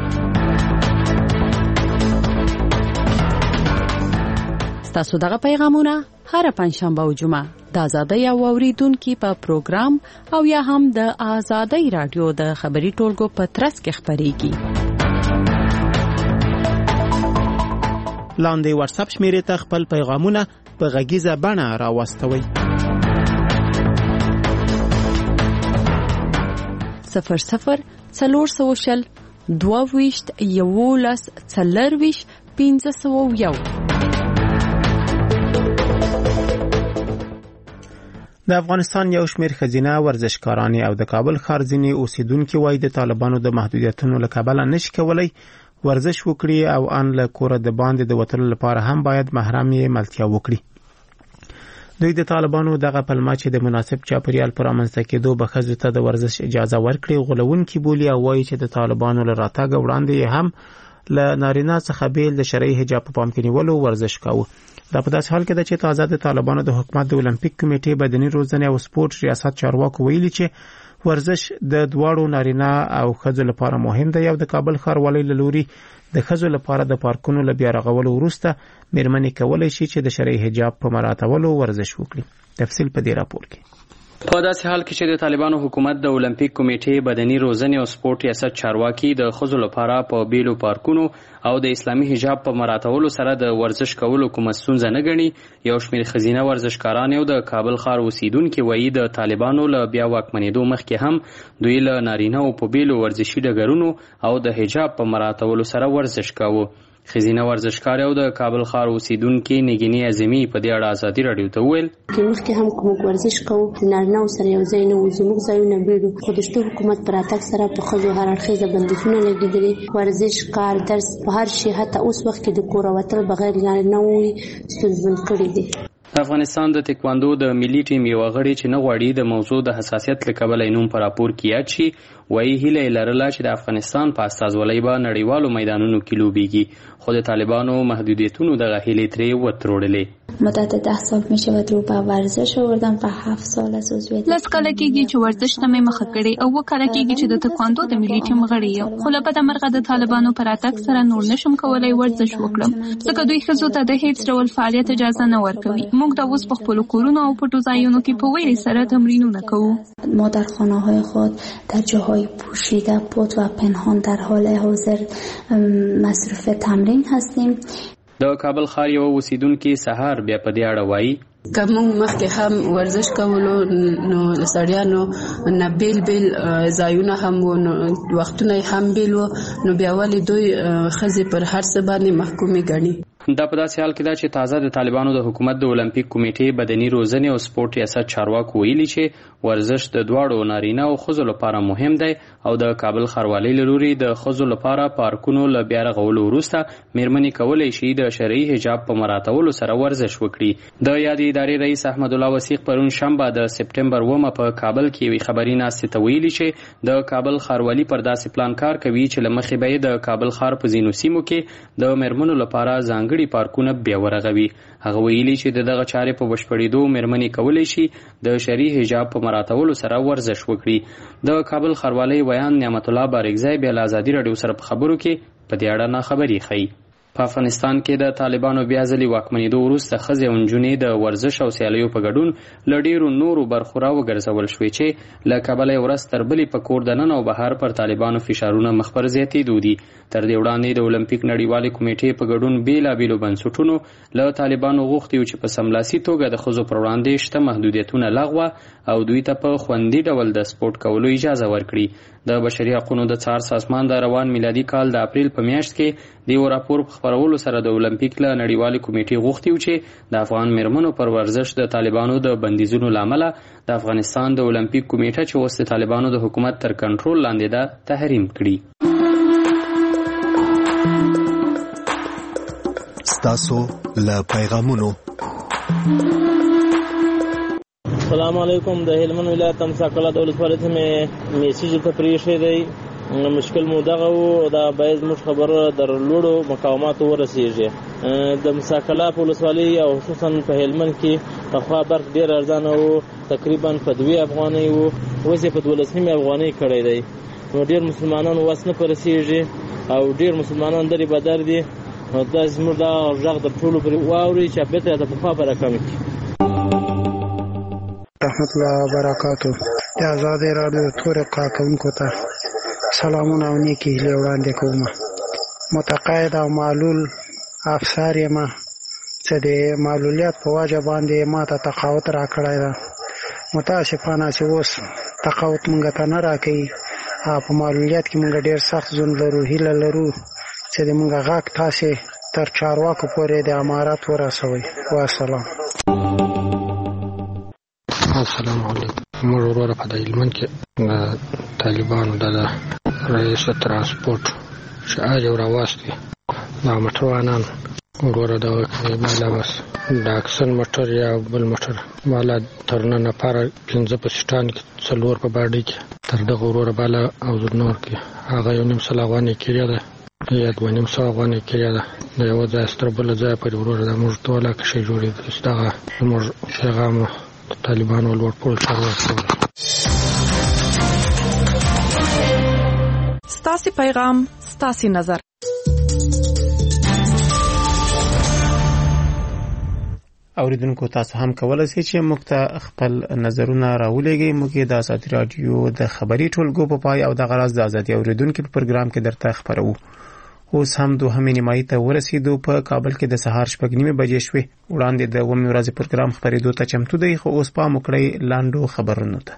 ستاسو دغه پیغامونه هر پنځشنبه او جمعه د ازادۍ او اوریدونکو په پروګرام او یا هم د ازادۍ راډیو د خبري ټولګو په ترڅ کې خبريږي. لاندې واتس اپ شمیرې ته خپل پیغامونه په غږیزه بڼه راوستوئ. صفر صفر څلور سوه شل دوه ویشت یولس څلرویشت پنځه سوه یو. د افغانستان یو شمېر ښځینه ورزشکارانې او د کابل ښار ځینې اوسیدونکي وایي د طالبانو د محدودیتونو له کبله نشي کولی ورزش وکړي او ان له کوره د باندې د وتلو لپاره هم باید محرم یې ملتیا وکړي. دوی د طالبانو دغه پلمه چې د مناسب چاپیریال پر رامنځته کېدو به ښځو ته د ورزش اجازه ورکړي غولونکي بولي او وایي چې د طالبانو له راتګ وړاندې هم له نارینه څخه بیل د شرعي حجاب په پام کې نیولو ورزش کاوه. دا په داسې حال کې ده چې تازه د طالبانو د حکومت د اولمپیک کمیټې بدني روزنې او سپورت ریاست چارواکو ویلي چې ورزش د دواړو نارینه او ښځو لپاره مهم دی او د کابل ښاروالۍ له لوري د ښځو لپاره د پارکونو له بیا رغولو وروسته مېرمنې کولی شي چې د شرعي حجاب په مراعاتولو ورزش وکړي. تفصیل په دې راپور کې. په داسې حال کې چې د طالبانو حکومت د اولمپیک کمیټې بدني روزنې او سپورت ریاست چارواکي د ښځو لپاره په بیلو پارکونو او د اسلامي حجاب په مراعاتولو سره د ورزش کولو کومه ستونزه نه ګڼي. یو شمېر ښځینه ورزشکاران او د کابل ښار اوسیدونکي وایي د طالبانو له بیا واکمنېدو مخکې هم دوی له نارینهو په بیلو ورزشي ډګرونو او د حجاب په مراعاتولو سره ورزش کاوه. ښځینه ورزشکار او د کابل ښار اوسیدونکي نګینې اعظمي په دې اړه ازادي راډیو ته وویل چې مخکې هم کوم ورزش کوو نارینهو سره یو ځای نه وو، زموږ ځایونه بیړو، خو د شته حکومت پر راتګ سره په ښځو هر اړخیزه بندیزونه لګېدلي، ورزش، کار، درس، په هر شي حتی اوس وخت کې د کوره وتل بغیر نارینهو ستونزمن کړي دي. د افغانستان د تکواندو د ملي ټیم یو غړي چې نه غواړي د موضوع د حساسیت له کبله یې نوم په راپور کې یاد شي وایي هیله یې لرله چې د افغانستان په استازولۍ به نړیوالو میدانونو کې لوبیږي، خو د طالبانو محدودیتونو دغه هیلې ترې وتروړلې. مدت ده سال میشه و رو به ورزش آوردم و هفت سال از عضویت لس کاله کېږي چې ورزش ته مې مخه کړې او اووه کاله کېږي چې د تکواندو د ملي ټیم غړی یم، خو له بده مرغه د طالبانو په راتګ سره نور نشم کولی ورزش وکړم ځکه دوی ښځو ته د هیڅ ډول فعالیت اجازه نه ورکوي. موږ د اوس په خپلو کورونو او پټو ځایونو کې په ویلې سره تمرینونه کوو. ما در خانه‌های خود در جاهای پوشیده پت و پنهان در حال حاضر مصروف تمرین هستیم. د کابل ښار یو اوسیدونکي سهار بیا په دې اړه وایي که موږ مخکې هم ورزش کولو نو سړیانو نه بیل بیل ځایونه هم وو، وختونه هم بیل وو، نو بیا ولې دوی ښځې پر هر څه باندې محکومې ګڼي؟ دا په داسې حال کې ده چې تازه د طالبانو د حکومت د اولمپیک کمیټې بدني روزنې او سپورت ریاست چارواکو ویلي چې ورزش د دواړو نارینه او ښځو لپاره مهم دی او د کابل ښاروالۍ له لوري د ښځو لپاره پارکونو له بیا رغولو وروسته میرمنې کولی شي د شرعي حجاب په مراعاتولو سره ورزش وکړي. د یادې ادارې رئیس احمد الله وثیق پرون شنبه د سپټمبر اوومه په کابل کې یوې خبري ناستې ته ویلي چې د کابل ښاروالي پر داسې پلان کار کوي چې له مخې به یې د کابل ښار په ځینو سیمو کې د میرمنو لپاره ځانګړي پارکونه بیا ورغوي. هغه ویلي چې د دغه چارې په بشپړېدو میرمنې کولی شي د شرعي حجاب په مراعاتولو سره ورزش وکړي. د کابل ښاروالۍ ویان نعمت الله بارکزی بیا له ازادي راډیو سره په خبرو کې په دې اړه ناخبري ښیي. په افغانستان کې د طالبانو بیا ځلې واکمنېدو وروسته ښځې او نجونې د ورزش او سیالیو په ګډون له ډېرو نورو برخو راوګرځول شوې چې له کبله یې ورځ تر بلې په کور دننه او بهر پر طالبانو فشارونه مخ پر زیاتېدو دي. تر دې وړاندې د اولمپیک نړیوالې کمیټې په ګډون بېلابېلو بنسټونو له طالبانو غوښتي وو چې په سملاسي توګه د ښځو پر وړاندې شته محدودیتونه لغوه او دوی ته په خوندي ډول د سپورت کولو اجازه ورکړي. د بشري حقوقو د څار سازمان د روان میلادي کال د اپریل په میاشت کې د یو راپور په خپرولو سره د اولمپیک له نړیوالې کمیټې غوښتي و چې د افغان میرمنو پر ورزش د طالبانو د بندیزونو له امله د افغانستان د اولمپیک کمیټه چې اوس د طالبانو د حکومت تر کنټرول لاندې ده تحریم کړي. ستاسو له پیغامونو السلام علیکم. د هلمند ولایت تمساقله د ولسوالۍ ته میسیج ته پریښی دی، مشکل مو دغه و دا باید زموږ خبره در لوړو مقاماتو ورسیږي. د مساقله په ولسوالۍ او خصوصا په هلمند کې پخوا برق ډېر ارزانه و، تقریبا په دوې افغانۍ و، اوس یې په دولس نیمې افغانۍ کړی دی. نو ډېر مسلمانانو وس نه پرسیږي او ډېر مسلمانان درې بدر دي. نو دا زموږ دا غږ در ټولو پرې واوري چې بېرته د پخوا په رقم کړي. رحمت الله وبرکاتو. د آزادۍ راډیو تورې کارکوونکو ته سلامونه او نیکې هیلې وړاندې کوم. متقاعد او معلول افسر یم چې د معلولیت په وجه باندې ما ته تقاعد راکړی ده. متاسفانه چې اوس تقاعد مونږ ته نه راکوي او په معلولیت کې مونږ ډېر سخت ژوند لرو. هیله لرو چې د مونږ غږ تاسې تر چارواکو پورې د امارت ورسوئ. والسلام. السلام علیکم. موږ وروره په هلمند کې د طالبانو د رئیس ترانسپورټ چې اج او راواستي دا موټروانان وروره دغه کوي بالا بس د اکسن موټر یا بل موټر بالا تر نن لپاره پنځه په سټان کې څلور په باډي کې تر دغه وروره بالا او نور کې هغه یو نیم سل افغانۍ کېږي ده یا دوه نیم سل افغانۍ کېږي ده. د یو ځای ستر بل ځای پورې وروره د موږ ټوله کښې جوړېدل چې دغه زموږ پیغام طالبانو لوړپوړو چارواکو. ستاسې پیغام ستاسې نظر. اوریدونکو تاسو هم کولای شئ چې موږ ته خپل نظرونه راولېږئ. موږ د ازادي رادیو د خبري ټولګو په پای او د غراز د ازادي اوریدونکو په پروګرام کې درته خبرو. اوس هم دوهمې نیمایي ته ورسېدو. په کابل کې د سهار شپږ نیمې بجې شوې. وړاندې د اوومې ورځې پروګرام خپرېدو ته چمتو دی، خو اوس پام وکړئ لاندو خبرونو ته.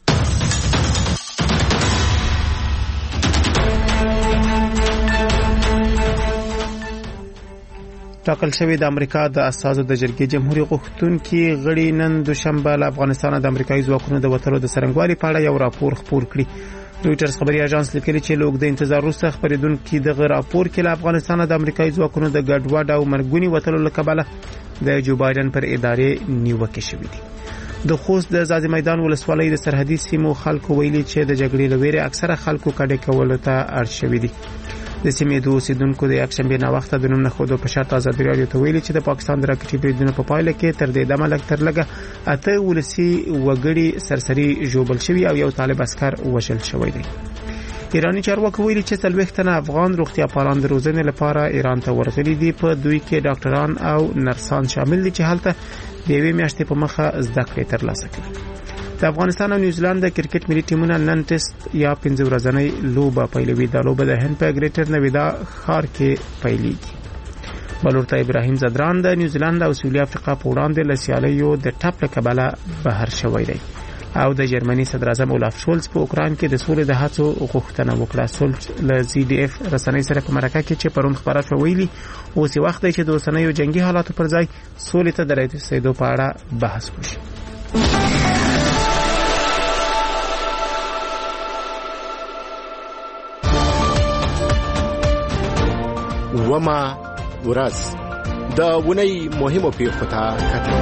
ټاکل شوی د امریکا د اساسو د جرګې جمهوریت غوښتونکي غړي نن دوشنبه له افغانستان د امریکایي ځواکونو د وټلو د څرنګوالي په اړه یو راپور خپور کړی. رويټرز خبري اژانس لیکلي چې لوګ د انتظار وروسته خبرېدونکي د راپور کې له افغانستان د امریکایي ځواکونو د ګډوډ او مرګونی وټلو له کبله د جو بایدن پر ادارې نیوکه شوې دي. د خوست د ځاځي میدان ولسوالۍ د سرحدي سیمو خلکو ویلي چې د جګړې لویره اکثره خلکو کډه کول ته اړ شوي دي. د سیمې د اوسیدونکو د یکشنبه نه وخت د نوم نه خودو په شرط ازادي رادیو ته ویلي چې د پاکستان د راکټي بریدونو په پایله کې تر دې دمه لګ تر لګه اته ولسی وګړي سرسري جوړبل شوی او یو طالب عسكر وژل شوی دی. ایرانی چارواکي ویلي چې څلوېښت تنه افغان روغتیا پالان د روزنې لپاره ایران ته ورغلي دي. په دوی کې ډاکټران او نرسان شامل دي چې هلته د یوې میاشتې په مخه زده کړې ترلاسه کړي. د افغانستان او نیوزیلند د کرکټ ملي ټیمونه نن ټیسټ یا پنځه ورځنۍ لوبه پیلوي. دا لوبه د هند په ګریټر نویدا ښار کې پیلېږي. بلورتا ابراهیم زدران د نیوزیلند او سویلي افریقا په وړاندې له سیالیو د ټپ له کبله بهر شوی دی او د جرمني صدر اعظم اولاف شولز په اوکراین کې د سولې د هڅو غوښتنه وکړه. سولز له زی ډي اف رسنۍ سره په مرکه کې چې پرون خبره شوه ویلي اوس وخت دی چې د اوسنیو جنگي حالاتو پر ځای سولې ته د رسېدو په اړه بحث وشي. وما ورځ د ونی مهمو پیښو ته کتل.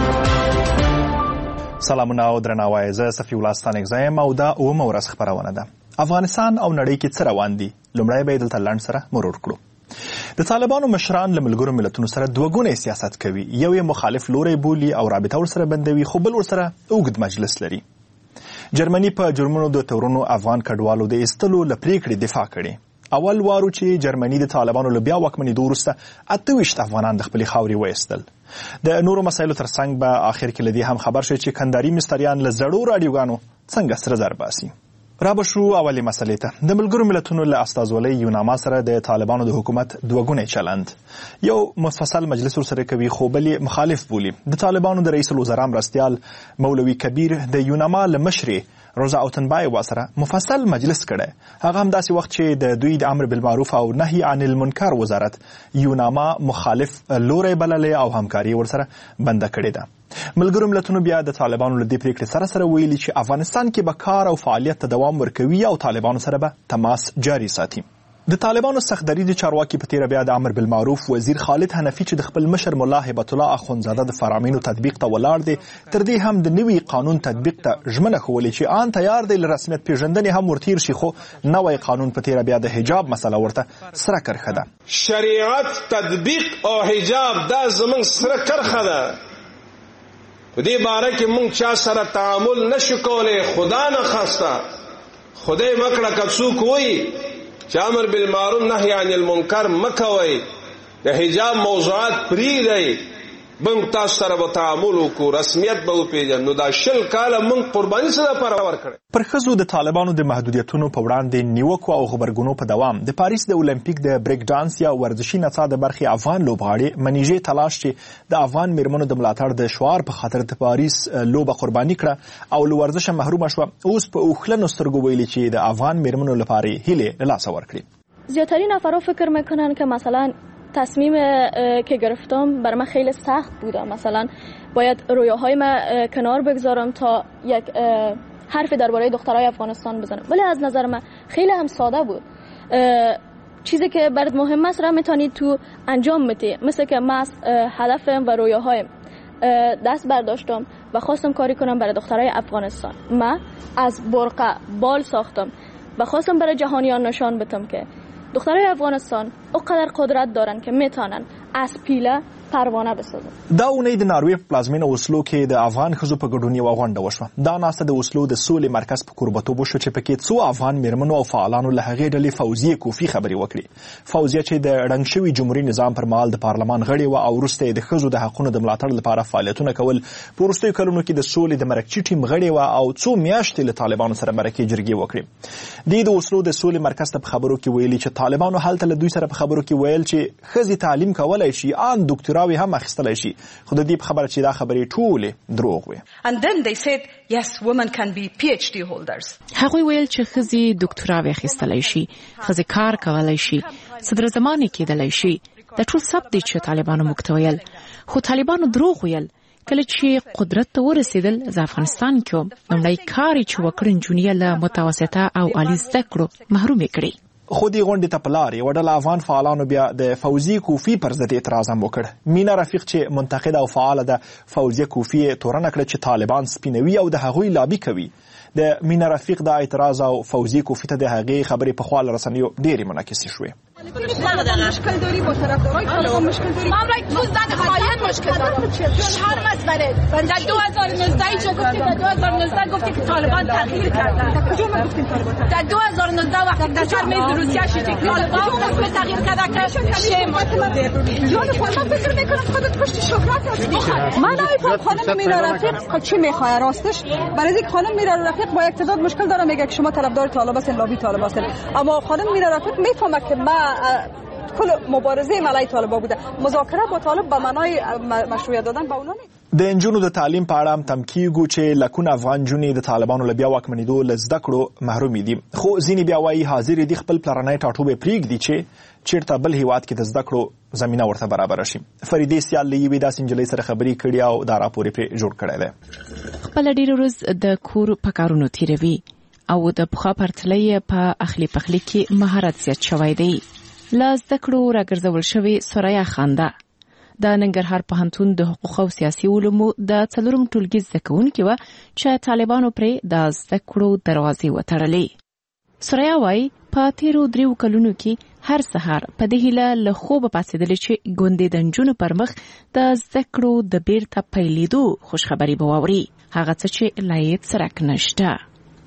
سلامونه او درناوی، زه صفی الله ستانک زایم او دا اومه ورځ خبرونه ده. افغانستان او نړۍ کې څه روان دي؟ لومړی به دلته لاند سره مرور کړو. د طالبانو مشران له ملګرو ملتونو سره دوه ګونی سیاست کوي. یو یې مخالف لوري بولی او رابطه ورسره بندوي، خو بل ورسره اوږد مجلس لري. جرمني په جرمونو د تورونو افغان کډوالو د ایستلو لپریکړې دفاع کړي. اول وارو چې جرمني د طالبانو له بیا واکمنېدو وروسته اته ویشت افغانان د خپلې خاورې وایستل. د نورو مسایلو ترڅنګ به آخر کې له دې هم خبر شي چې کنداري مستریان له زړو راډیوګانو څنګه سره زر باسي. را به شو اولې مسلې ته. د ملګرو ملتونو له استازولۍ یوناما سره د طالبانو د حکومت دوه ګونی چلند. یو مفصل مجلس ورسره کوي خو بل مخالف بولي. د طالبانو د رئیس الوزرا مرستیال مولوي کبیر د یوناما له مشرې روزا اوتنبای واسره مفصل مجلس کړي. هغه هم داسې وخت چې د دوی د امر بالمعروف او نهي عن المنکر وزارت یوناما مخالف لوري بللې او همکاري ورسره بند کړې ده. ملګرو ملتونو بیا د طالبانو له دې پریکړې سره سره ویلي چې افغانستان کې به کار او فعالیت ته دوام ورکوي او طالبانو سره به تماس جاري ساتي. د طالبانو سختدري چارواکي په تیر بیا د امر بالمعروف وزیر خالد حنفي چې د خپل مشر مولا هبت الله اخونزاده د فرامینو تطبیق ته ولاړ دی، تر دې هم د نوي قانون تطبیق ته ژمنه کولې چې آن تیار دی له رسمیت پیژندنې هم ورتیر شي، خو نوی قانون په تیر بیا د حجاب مسله ورته سره کرخه ده. شریعت تطبیق او حجاب دا زمونږ سره کرخه ده. په دې باره کې مونږ چا سره تعامل نشو کولی. خدا نه خواسته خدای مکړه که څوک وایي چې امر بالمعروف نهی عن المنکر مکوئ، د حجاب موضوعات پریږدئ، موږ تاسو سره به تعامل وکړو، رسمیت به وپېژنو. نو دا شل کاله موږ قرباني څه دپاره ورکړې. پر ښځو د طالبانو د محدودیتونو په وړاندې نیوکو او غبرګونو په دوام د پاریس د اولمپیک د بریک ډانس یا ورزشي نڅا د برخې افغان لوبغاړې منیژې تلاش چې د افغان میرمنو د ملاتړ د شعار په خاطر د پاریس لوبه قرباني کړه او له ورزشه محرومه شوه، اوس په اوښلنو سترګو ویلي چې د افغان میرمنو لپاره هیلې له لاسه ورکړي. زیادترین نفرها فکر میکنن که مثلا تصمیم که گرفتم برای من خیلی سخت بوده، مثلا باید رویاهای من کنار بگذارم تا یک حرفی درباره دخترای افغانستان بزنم، ولی از نظر من خیلی هم ساده بود. چیزی که برات مهم است را میتونید تو انجام بدی، مثل که من از هدفم و رویاهایم دست برداشتم و خواستم کاری کنم برای دخترای افغانستان. من از برقع بال ساختم و خواستم برای جهانیان نشان بدم که دخترای افغانستان اونقدر قدرت دارن که میتونن از پیله پروانه بسازم. دا اونۍ د ناروې په پلازمینه اوسلو کې د افغان ښځو په ګډون یوه غونډه وشوه. دا ناسته د اوسلو د سولې مرکز په کوربتوب وشوه چې پکې څو افغان میرمنو او فعالانو له هغې ډلې فوزیه کوفي خبرې وکړي. فوزیه چې د ړنګ شوي جمهوري نظام پر مهال د پارلمان غړې وه او وروسته یې د ښځو د حقونو د ملاتړ لپاره فعالیتونه کول. په وروستیو کلونو کې د سولې د مرکچي ټیم غړې وه او څو میاشتې له طالبانو سره مرکې جرګې وکړې. دوی د اوسلو د سولې مرکز ته په خبرو کې ویلي چې طالبانو هلته له دوی سره په خبرو کې ویل چې ښځې تعلیم کولی شي، ان ډاکټراوې هم اخیستلی شي، خو د دې په خبره چې دا خبرې ټولې دروغ وې. And then they said yes, women can be P H D holders. هغوی ویل چې ښځې ډاکټراوې اخیستلی شي، ښځې کار کولی شي، صدر زمانې کېدلی شي. دا ټول ثبت دي چې طالبانو موږ ته ویل، خو طالبانو دروغ ویل. کله چې قدرت ته ورسېدل زه افغانستان کې وم، لومړی کار یې چې وکړ نجونې له متوسطه او عالي زده کړو محرومې کړې. خو دې غونډې ته په لار یوه ډله افغان فعالانو بیا د فوزیه کوفي پر ضد اعتراض هم وکړ. مینا رفیق چې منتقده او فعاله ده، فوزیه کوفي یې تورنه کړه چې طالبان سپینوي او د هغوی لابي کوي. د مینا رفیق د اعتراض او فوزیه کوفي ته د هغې خبرې په خوا له رسنیو ډېرې منعکسې شوې. مشکل داری با طرفدارای طالبان مشکل داری. ما برای تو زن خاین مشکل دارم. شرم است برات. در دو هزار و نوزده چه گفتی؟ در دو هزار و نوزده گفتی که طالبان تغییر کردن. کجا ما گفتیم طالبان؟ در دو هزار و نوزده وقتی در چهار میز روسیه شدی طالبان خود تغییر کرده که شیم. جان خودم فکر میکنم خودت پشت شهرت هستی. من نمیفهم خانم میرا رفیق چی میخواد راستش. برای اینکه خانم میرا رفیق با اقتدار مشکل داره، میگه که شما طرفدار طالب هستین، لابی طالب هستین. اما خانم میرا رفیق میفهمه که ما کل مبارزه ملای طالبان بوده. مذاکره با طالب به معنای مشروعیت دادن به اونا نیست. د نجونو د تعلیم په اړه هم تم کیږو چې لکونه افغان نجونې د طالبانو له بیا واکمنېدو له زده کړو محرومې دي، خو ځینې بیا وایي حاضر دي خپل پلرنی ټاټوبی پرېږدي چې چیرته بل هیواد کې د زده کړو زمینه ورته برابره شي. فریدې سیال له یوې داسې نجلۍ سره خبرې کړي او دا راپور یې پرې جوړ کړی دی. خپله ډېره ورځ د کور په کارونو تېروي او د پخوا پرتله په اخلي پخلي کې مهارت زیات شوی دی. له زده کړو راګرځول شوې سوریا خانده د ننګرهار پوهنتون د حقوق او سیاسي علومو د څلورم ټولګي زده کوونکې وه چې طالبانو پرې د زده کړو دروازې وتړلې. سوریا وایي په تېرو دریو کلونو کې هر سهار په دې هیله له خوبه پاڅېدلې چې ګوندې د نجونو پر مخ د زده کړو د بیرته پیلېدو خوشخبري به واوري، هغه څه چې لا یې څرک نشته.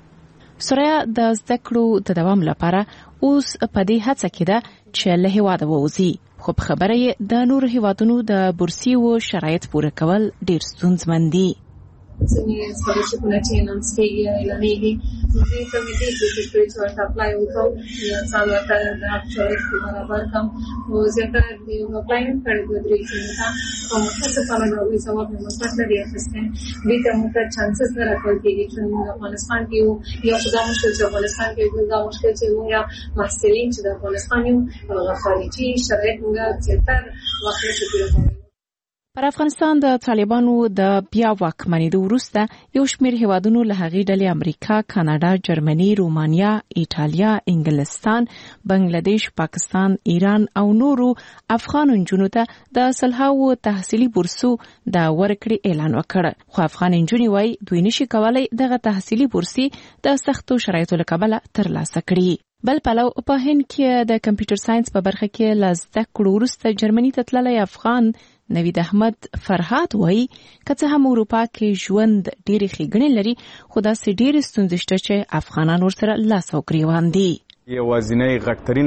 سوریا د زده کړو د دوام لپاره اوس په دې هڅه کې ده چې له هېواده ووځي، خو په خبره یې د نورو هېوادونو د بورسي شرایط پوره کول ډېر ستونزمن دي. ځینې سکالرشپونه چې اناونس کېږي یا اعلانېږي، دوی کمیټې کوشش کوي چې ورته اپلای وکړو یا ځان ورته د حق شرایط برابر کړم. خو زیاتره د یو اپلای هم کړی دوه درې ځایونو ته، خو متاسفانه د هغوی ځواب مې مثبت نه دی اخیستی. دوی ته موږ ته چانسز نه راکول کېږي چې موږ افغانستان کې یو، یا خو دا مشکل چې افغانستان کې یو، دا مشکل چې موږ یا محصلین چې د افغانستان یو هغه خارجي شرایط موږ زیاتر وخت نشو پوره کولی. پر افغانستان د طالبانو د بیا واکمنېدو وروسته یو شمېر هېوادونو له هغې ډلې امریکا، کاناډا، جرمني، رومانیا، ایټالیا، انګلستان، بنګلادیش، پاکستان، ایران او نورو افغان نجونو ته د سلهاوو تحصیلي بورسو د ورکړې اعلان وکړ، خو افغان نجونې وایي دوی نشي کولی دغه تحصیلي بورسي د سختو شرایطو له کبله ترلاسه کړي. بل پلو په هند کې د کمپیوټر ساينس په برخه کې له زده کړو وروسته جرمني ته تللی افغان نوید احمد فرهاد وایي که څه هم اروپا کې ژوند ډېرې ښېګڼې لري، خو داسې ډېرې ستونزې شته چې افغانان ورسره لاس او ګرېوان دي. یوازینی غټترین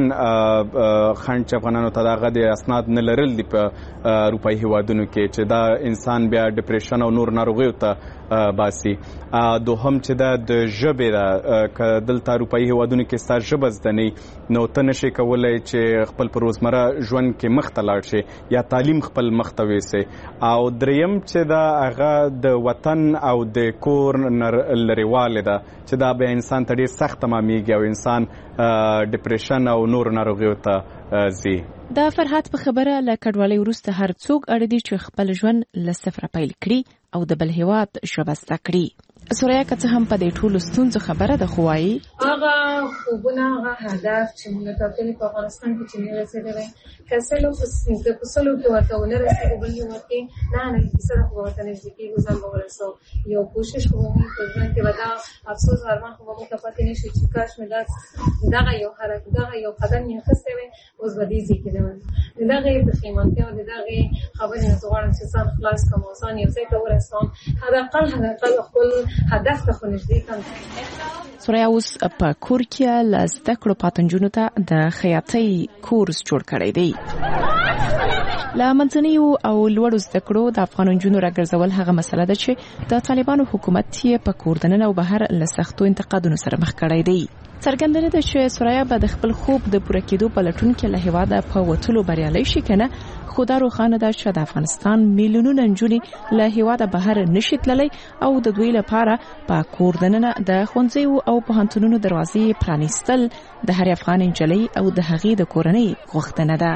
خنډ چې افغانانو ته دغه د اسناد نه لرل دي په اروپایي هیوادونو کې، چې دا انسان بیا ډپریشن او نور ناروغیو ته باسي. دوهم چې دا د ژبې ده، که دلته اروپایي هیوادونو کې ستا ژبه زده نه نو ته نشي کولی چې خپل په روزمره ژوند کې مخ ته لاړ شي یا تعلیم خپل مخ ته ویسي. او دریم چې دا هغه د وطن او د کور لرېوالی ده، چې دا به انسان ته ډېر سخت تمامیږي او انسان ډپریشن او نور ناروغیو ته ځي. د فرهاد په خبره له کډوالۍ وروسته هر څوک اړ دي چې خپل ژوند له صفره پیل کړي او د بل هیواد ژبه زده کړي. سوریا که څه هم په دې ټولو ستونزو خبره ده، خو وایي هغه خوبونه، هغه هدف چې موږ ټاکلي په افغانستان کې چې نه رسېدلی، که سلو د پسلو کې ورته ونه رسېږو، بل هېواد کې نه نه کیسه خو به ورته نږدې کېږو، ځان به ورسو. یو کوشش خو به موږ په ژوند کې به دا افسوس ارمان خو به موږ ته پاتې نه شي چې کاش مې دغه یو حرکت، دغه یو قدم مې اخیستی وی، اوس به دې ځای کې نه وم. د دغې پښیمانتیا او د دغې خبرې نه زه غواړم چې ځان خلاص کړم او ځان یو ځای ته ورسوم، حداقل حداقل خپل هدف ته خو نږدې کړم. سوریا اوس په کور کې له زده کړو پاتنجونو ته د خیاطۍ کورس جوړ کړی دی. له منځنیو او لوړو زده کړو د افغان نجونو راګرځول هغه مسله ده چې د طالبانو حکومت یې په کور دننه او بهر له سختو انتقادونو سره مخ کړی دی. څرګنده ده چې سوریا به د خپل خوب د پوره کېدو په لټون کې له هېواده په وتلو بریالی شي که نه، خو دا روښانه ده چې د افغانستان میلیونونه نجونې له هېواده بهر نشي تللی او د دوی لپاره په کور دننه د ښوونځیو او پوهنتونونو دروازې پرانیستل د هرې افغان نجلۍ او د هغې د کورنۍ غوښتنه ده.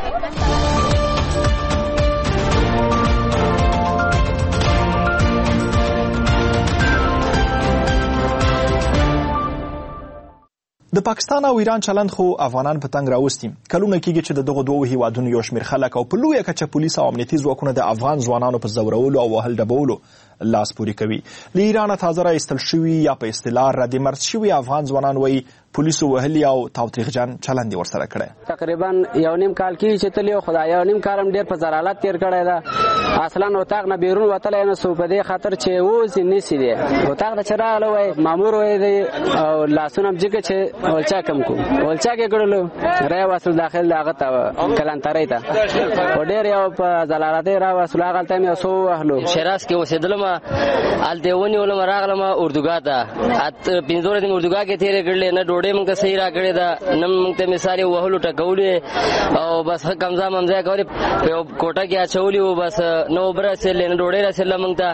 د پاکستان او ایران چلند خو افغانان په تنګ راوستي. کلونه کېږي چې د دغو دوو هیوادونو یو شمېر خلک او په لویه کچه پولیس او امنیتي ځواکونه د افغان ځوانانو په ځورولو او وهل ډبولو لاس پورې کوي. له ایرانه تازه راایستل شوي یا په اصطلاح ردمرد شوي افغان ځوانان وایي پولیسو وهلي او تاوتریخجن چلند یې ورسره کړی. تقریبا یو نیم کال کېږي چې تللی خو دا یو نیم کال هم ډېر په ضرالت تېر کړی ده. اصلا اتاق نه بیرون وتلی نه سو په دې خاطر چې اوس یې نیسي دی. اتاق ته چې راغلی وای مامور وای دی او لاسونه هم جګه چې ولچا کم کو ولچا کې کړلو رای وصل داخل د هغه ته کلانترۍ ته خو ډېر یو په ضلالتۍ را وصلو هغلته مې یو څو وهلو. شیراز کې اوسېدلم، هلته ونیولم راغلم اردوګاه ته. پنځه ورځې مې اردوګاه کې تېرې کړلې، نه ډوډۍ موږ ته صحیح را کړې ده، نه موږ ته مثال یې وهلو ټکولې او بس ښه کمزا ممزا یې کولې، په یو کوټه کې اچولي وو، بس نه اوبه رسېدلې نه ډوډۍ رسېدله موږ ته.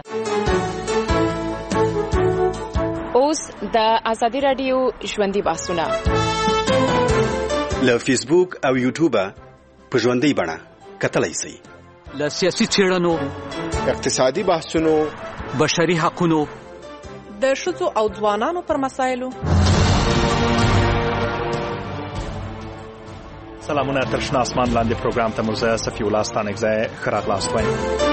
اوس د ازادي راډیو ژوندي بحثونه له فیسبوک او یوټیوبه په ژوندۍ بڼه کتلی شئ. له سیاسي څېړنو، اقتصادي بحثونو، بشري حقونو، د ښځو او ځوانانو پر مسایلو. سلامونه، تر شنه اسمان لاندې پروګرام ته مو زه صفي الله ستانکزی ښه راغلاست وایم.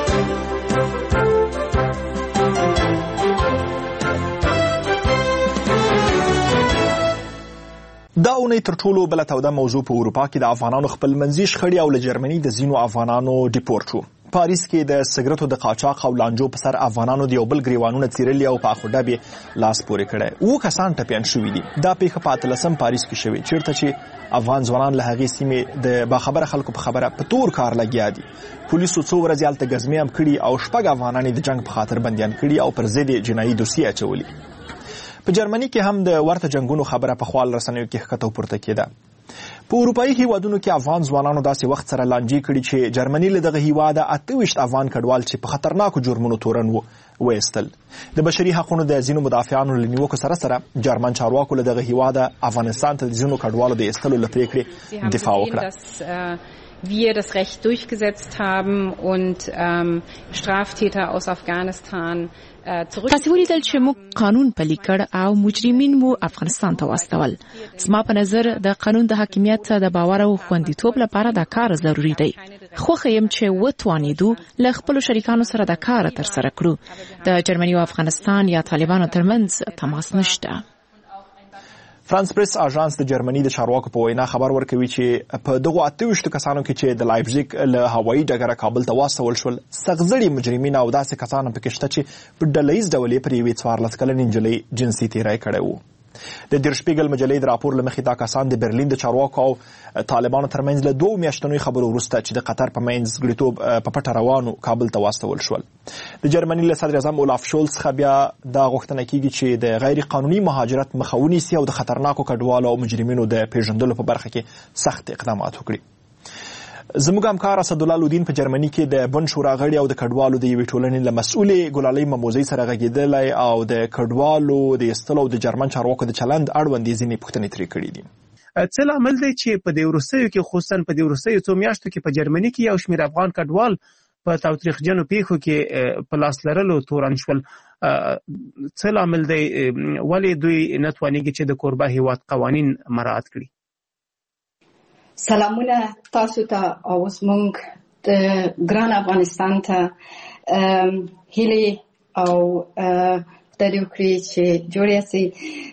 دا اونۍ تر ټولو بله توده موضوع په اروپا کې د افغانانو خپل منځي شخړې او له جرمني د ځینو افغانانو ډیپورټ شو. پاریس کې د سګرټو د قاچاق او لانجو په سر افغانانو د یو بل ګریوانونه څیرلي او په اخوډه به لاس پورې کړی. اووه کسان ټپیان شوي دي. دا پیښه په اتلسم پاریس کې شوې چیرته چې افغان ځوانان له هغې سیمې د باخبره خلکو په خبره په تور کار لګیا دي. پولیسو څو ورځې هلته ګزمې هم کړي او شپږ افغانان د جنګ په خاطر بندیان کړي او پر ضد جنایي دوسیې اچولي. په جرمني کې هم د ورته جنګونو خبره په خپل رسنیو کې ښکته پورته کېده. په اروپایي هیوادونو کې افغان ځوانانو داسې وخت سره لانجې کړي چې جرمني له دغه هیواده اته ویشت افغان کډوال چې په خطرناکو جرمونو تورن وو وایستل. د بشري حقونو د ځینو مدافعانو له نیوکو سره سره جرمن چارواکو له دغه هیواده افغانستان ته د ځینو کډوالو د ایستلو له پرېکړې دفاع وکړه. wir das Recht durchgesetzt haben und ähm, Straftäter aus Afghanistan zurück. تاسو ولیدل چې موږ قانون پلي کړ او مجرمین مو افغانستان ته واستول. زما په نظر د قانون د حاکمیت د باور او خوندیتوب لپاره دا کار ضروری دی. خوښه یم چې وتوانیدو له خپلو شریکانو سره دا کار ترسره کړو. د جرمني او افغانستان یا طالبانو ترمنځ تماس نشته. فرانس پریس اژانس د جرمني د چارواکو په وینا خبر ورکوي چې په دغو اته ویشتو کسانو کې چې د لایپزیګ له هوایي ډګره کابل ته واستول شول سغزړي مجرمین او داسې کسان پکې شته چې په ډلهییز ډول یې پر یوې څوارلس کلنې نجلۍ جنسي تیری کړی و. د در شپیګل مجلې د راپور له مخې دا کسان د برلین د چارواکو او طالبانو ترمنځ له دوو میاشتنیو خبرو وروسته چې د قطر په منځګړیتوب په پټه روانو کابل ته واستول شول. د جرمني له صدر اعظم اولاف شولز څخه بیا دا غوښتنه کیږي چې د غیر قانوني مهاجرت مخه ونیسي او د خطرناکو کډوالو او مجرمینو د پیژندلو په برخه کې سخت اقدامات وکړي. زموږ همکار اسدالله لودین په جرمني کې د بن شورا غړي او د کډوالو د یوې ټولنې له مسؤلې ګلالۍ مموزۍ سره غږېدلی او د کډوالو د ایستلو او د جرمن چارواکو د چلند اړوندې ځینې پوښتنې ترې کړي دي. څه لامل دی چې په دې وروستیو کې خصوصا په دې وروستیو څو میاشتو کې په جرمني کې یو شمېر افغان کډوال په تاوتریخجنو پیښو کې په لاس لرلو تورن شول؟ څه لامل دی ولې دوی نه توانېږي چې د کوربه هیواد قوانین مراعات کړي؟ سلامونه تاسو ته او زموږ د ګران افغانستان ته هیلې او خدای وکړي چې جوړ شي.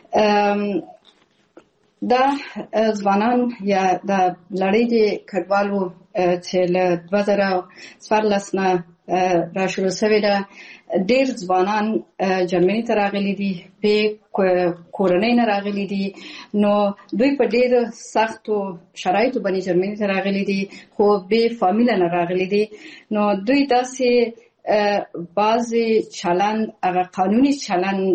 دا ځوانان یا د لړۍ د کډوالو چې له دوه زره څوارلس نه راشروع شوې ده، ډېر ځوانان جرمني ته راغلي دي، بې کورنۍ نه راغلي دي. نو دوی په ډېر سختو شرایطو باندې جرمني ته راغلي دي، خو بې فامیله نه راغلي دي. نو دوی داسې بعضی چلند هغه قانوني چلند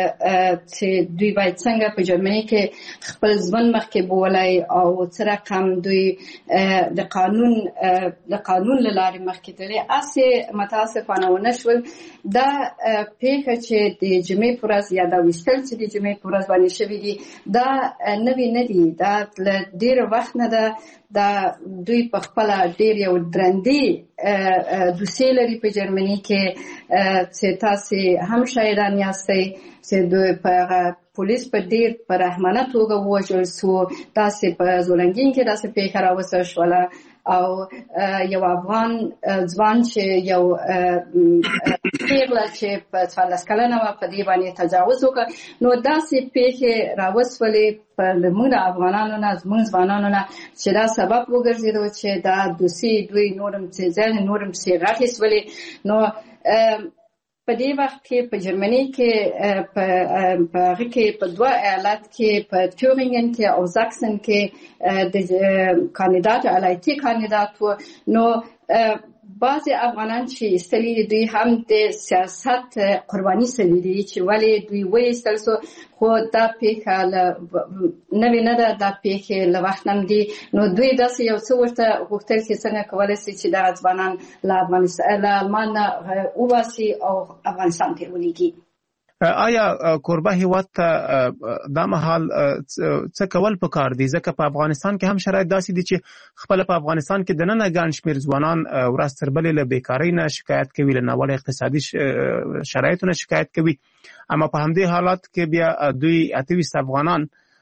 چې دوی باید څنګه په جرمني کې خپل ژوند مخکې بولای او څه رقم دوی د قانون د قانون له لارې مخکې تللی، هسې متاسفانه ونه شول. دا پېښه چې د جمعې په ورځ یا دا ویشتل چې د جمعې په ورځ باندې شوي دي، دا نوي نه دي، دا له ډېره وخت نه ده. دا دوی په خپله ډېر یو درندې دوسیې لري په جرمني کې چې تاسې هم شاهدان یاستئ چې دوی په هغه پولیس په ډېر په رحمانه توګه ووژل سو. داسې په زولنګین کې داسې پېښه راوسته شوله او یو افغان ځوان چې یو پیغله چې په څوارلس کلنه وه په دې باندې تجاوز وکړ. نو داسې پېښې راوسولې په زموږ د افغانانو نه، زموږ ځوانانو نه، چې دا سبب وګرځېدو چې دا دوسي دوی نورم چې ځای نورم چې غټې سولې. نو په دې وخت کې په جرمني کې په هغه کې په دوه ایالت کې په تورینګن کې او زاکسن کې د کاندیدات علایتي کاندیدات و. نو بعضی افغانان چې ایستلي دي دوی هم د سیاست قرباني سوي دي چې ولې دوی وایستل سو. خو دا پیښه نوې نه ده، دا پیښې له وخت نه دي. نو دوی داسې یو څه ورته غوښتل چې څنګه کولی شي چې دغه ځوانان له افغانستان له المان نه وباسي او افغانستان ته ولېږي. آیا کوربه هیواد ته دا مهال څه کول پکار دي؟ ځکه په افغانستان کې هم شرایط داسې دي چې خپل په افغانستان کې دننه ګڼ شمېر ځوانان ورځ تر بلې له بیکارۍ نه شکایت کوي، له ناوړه اقتصادي شرایطو نه شکایت کوي. اما په همدې حالات کې بیا دوی اته ویشت افغانان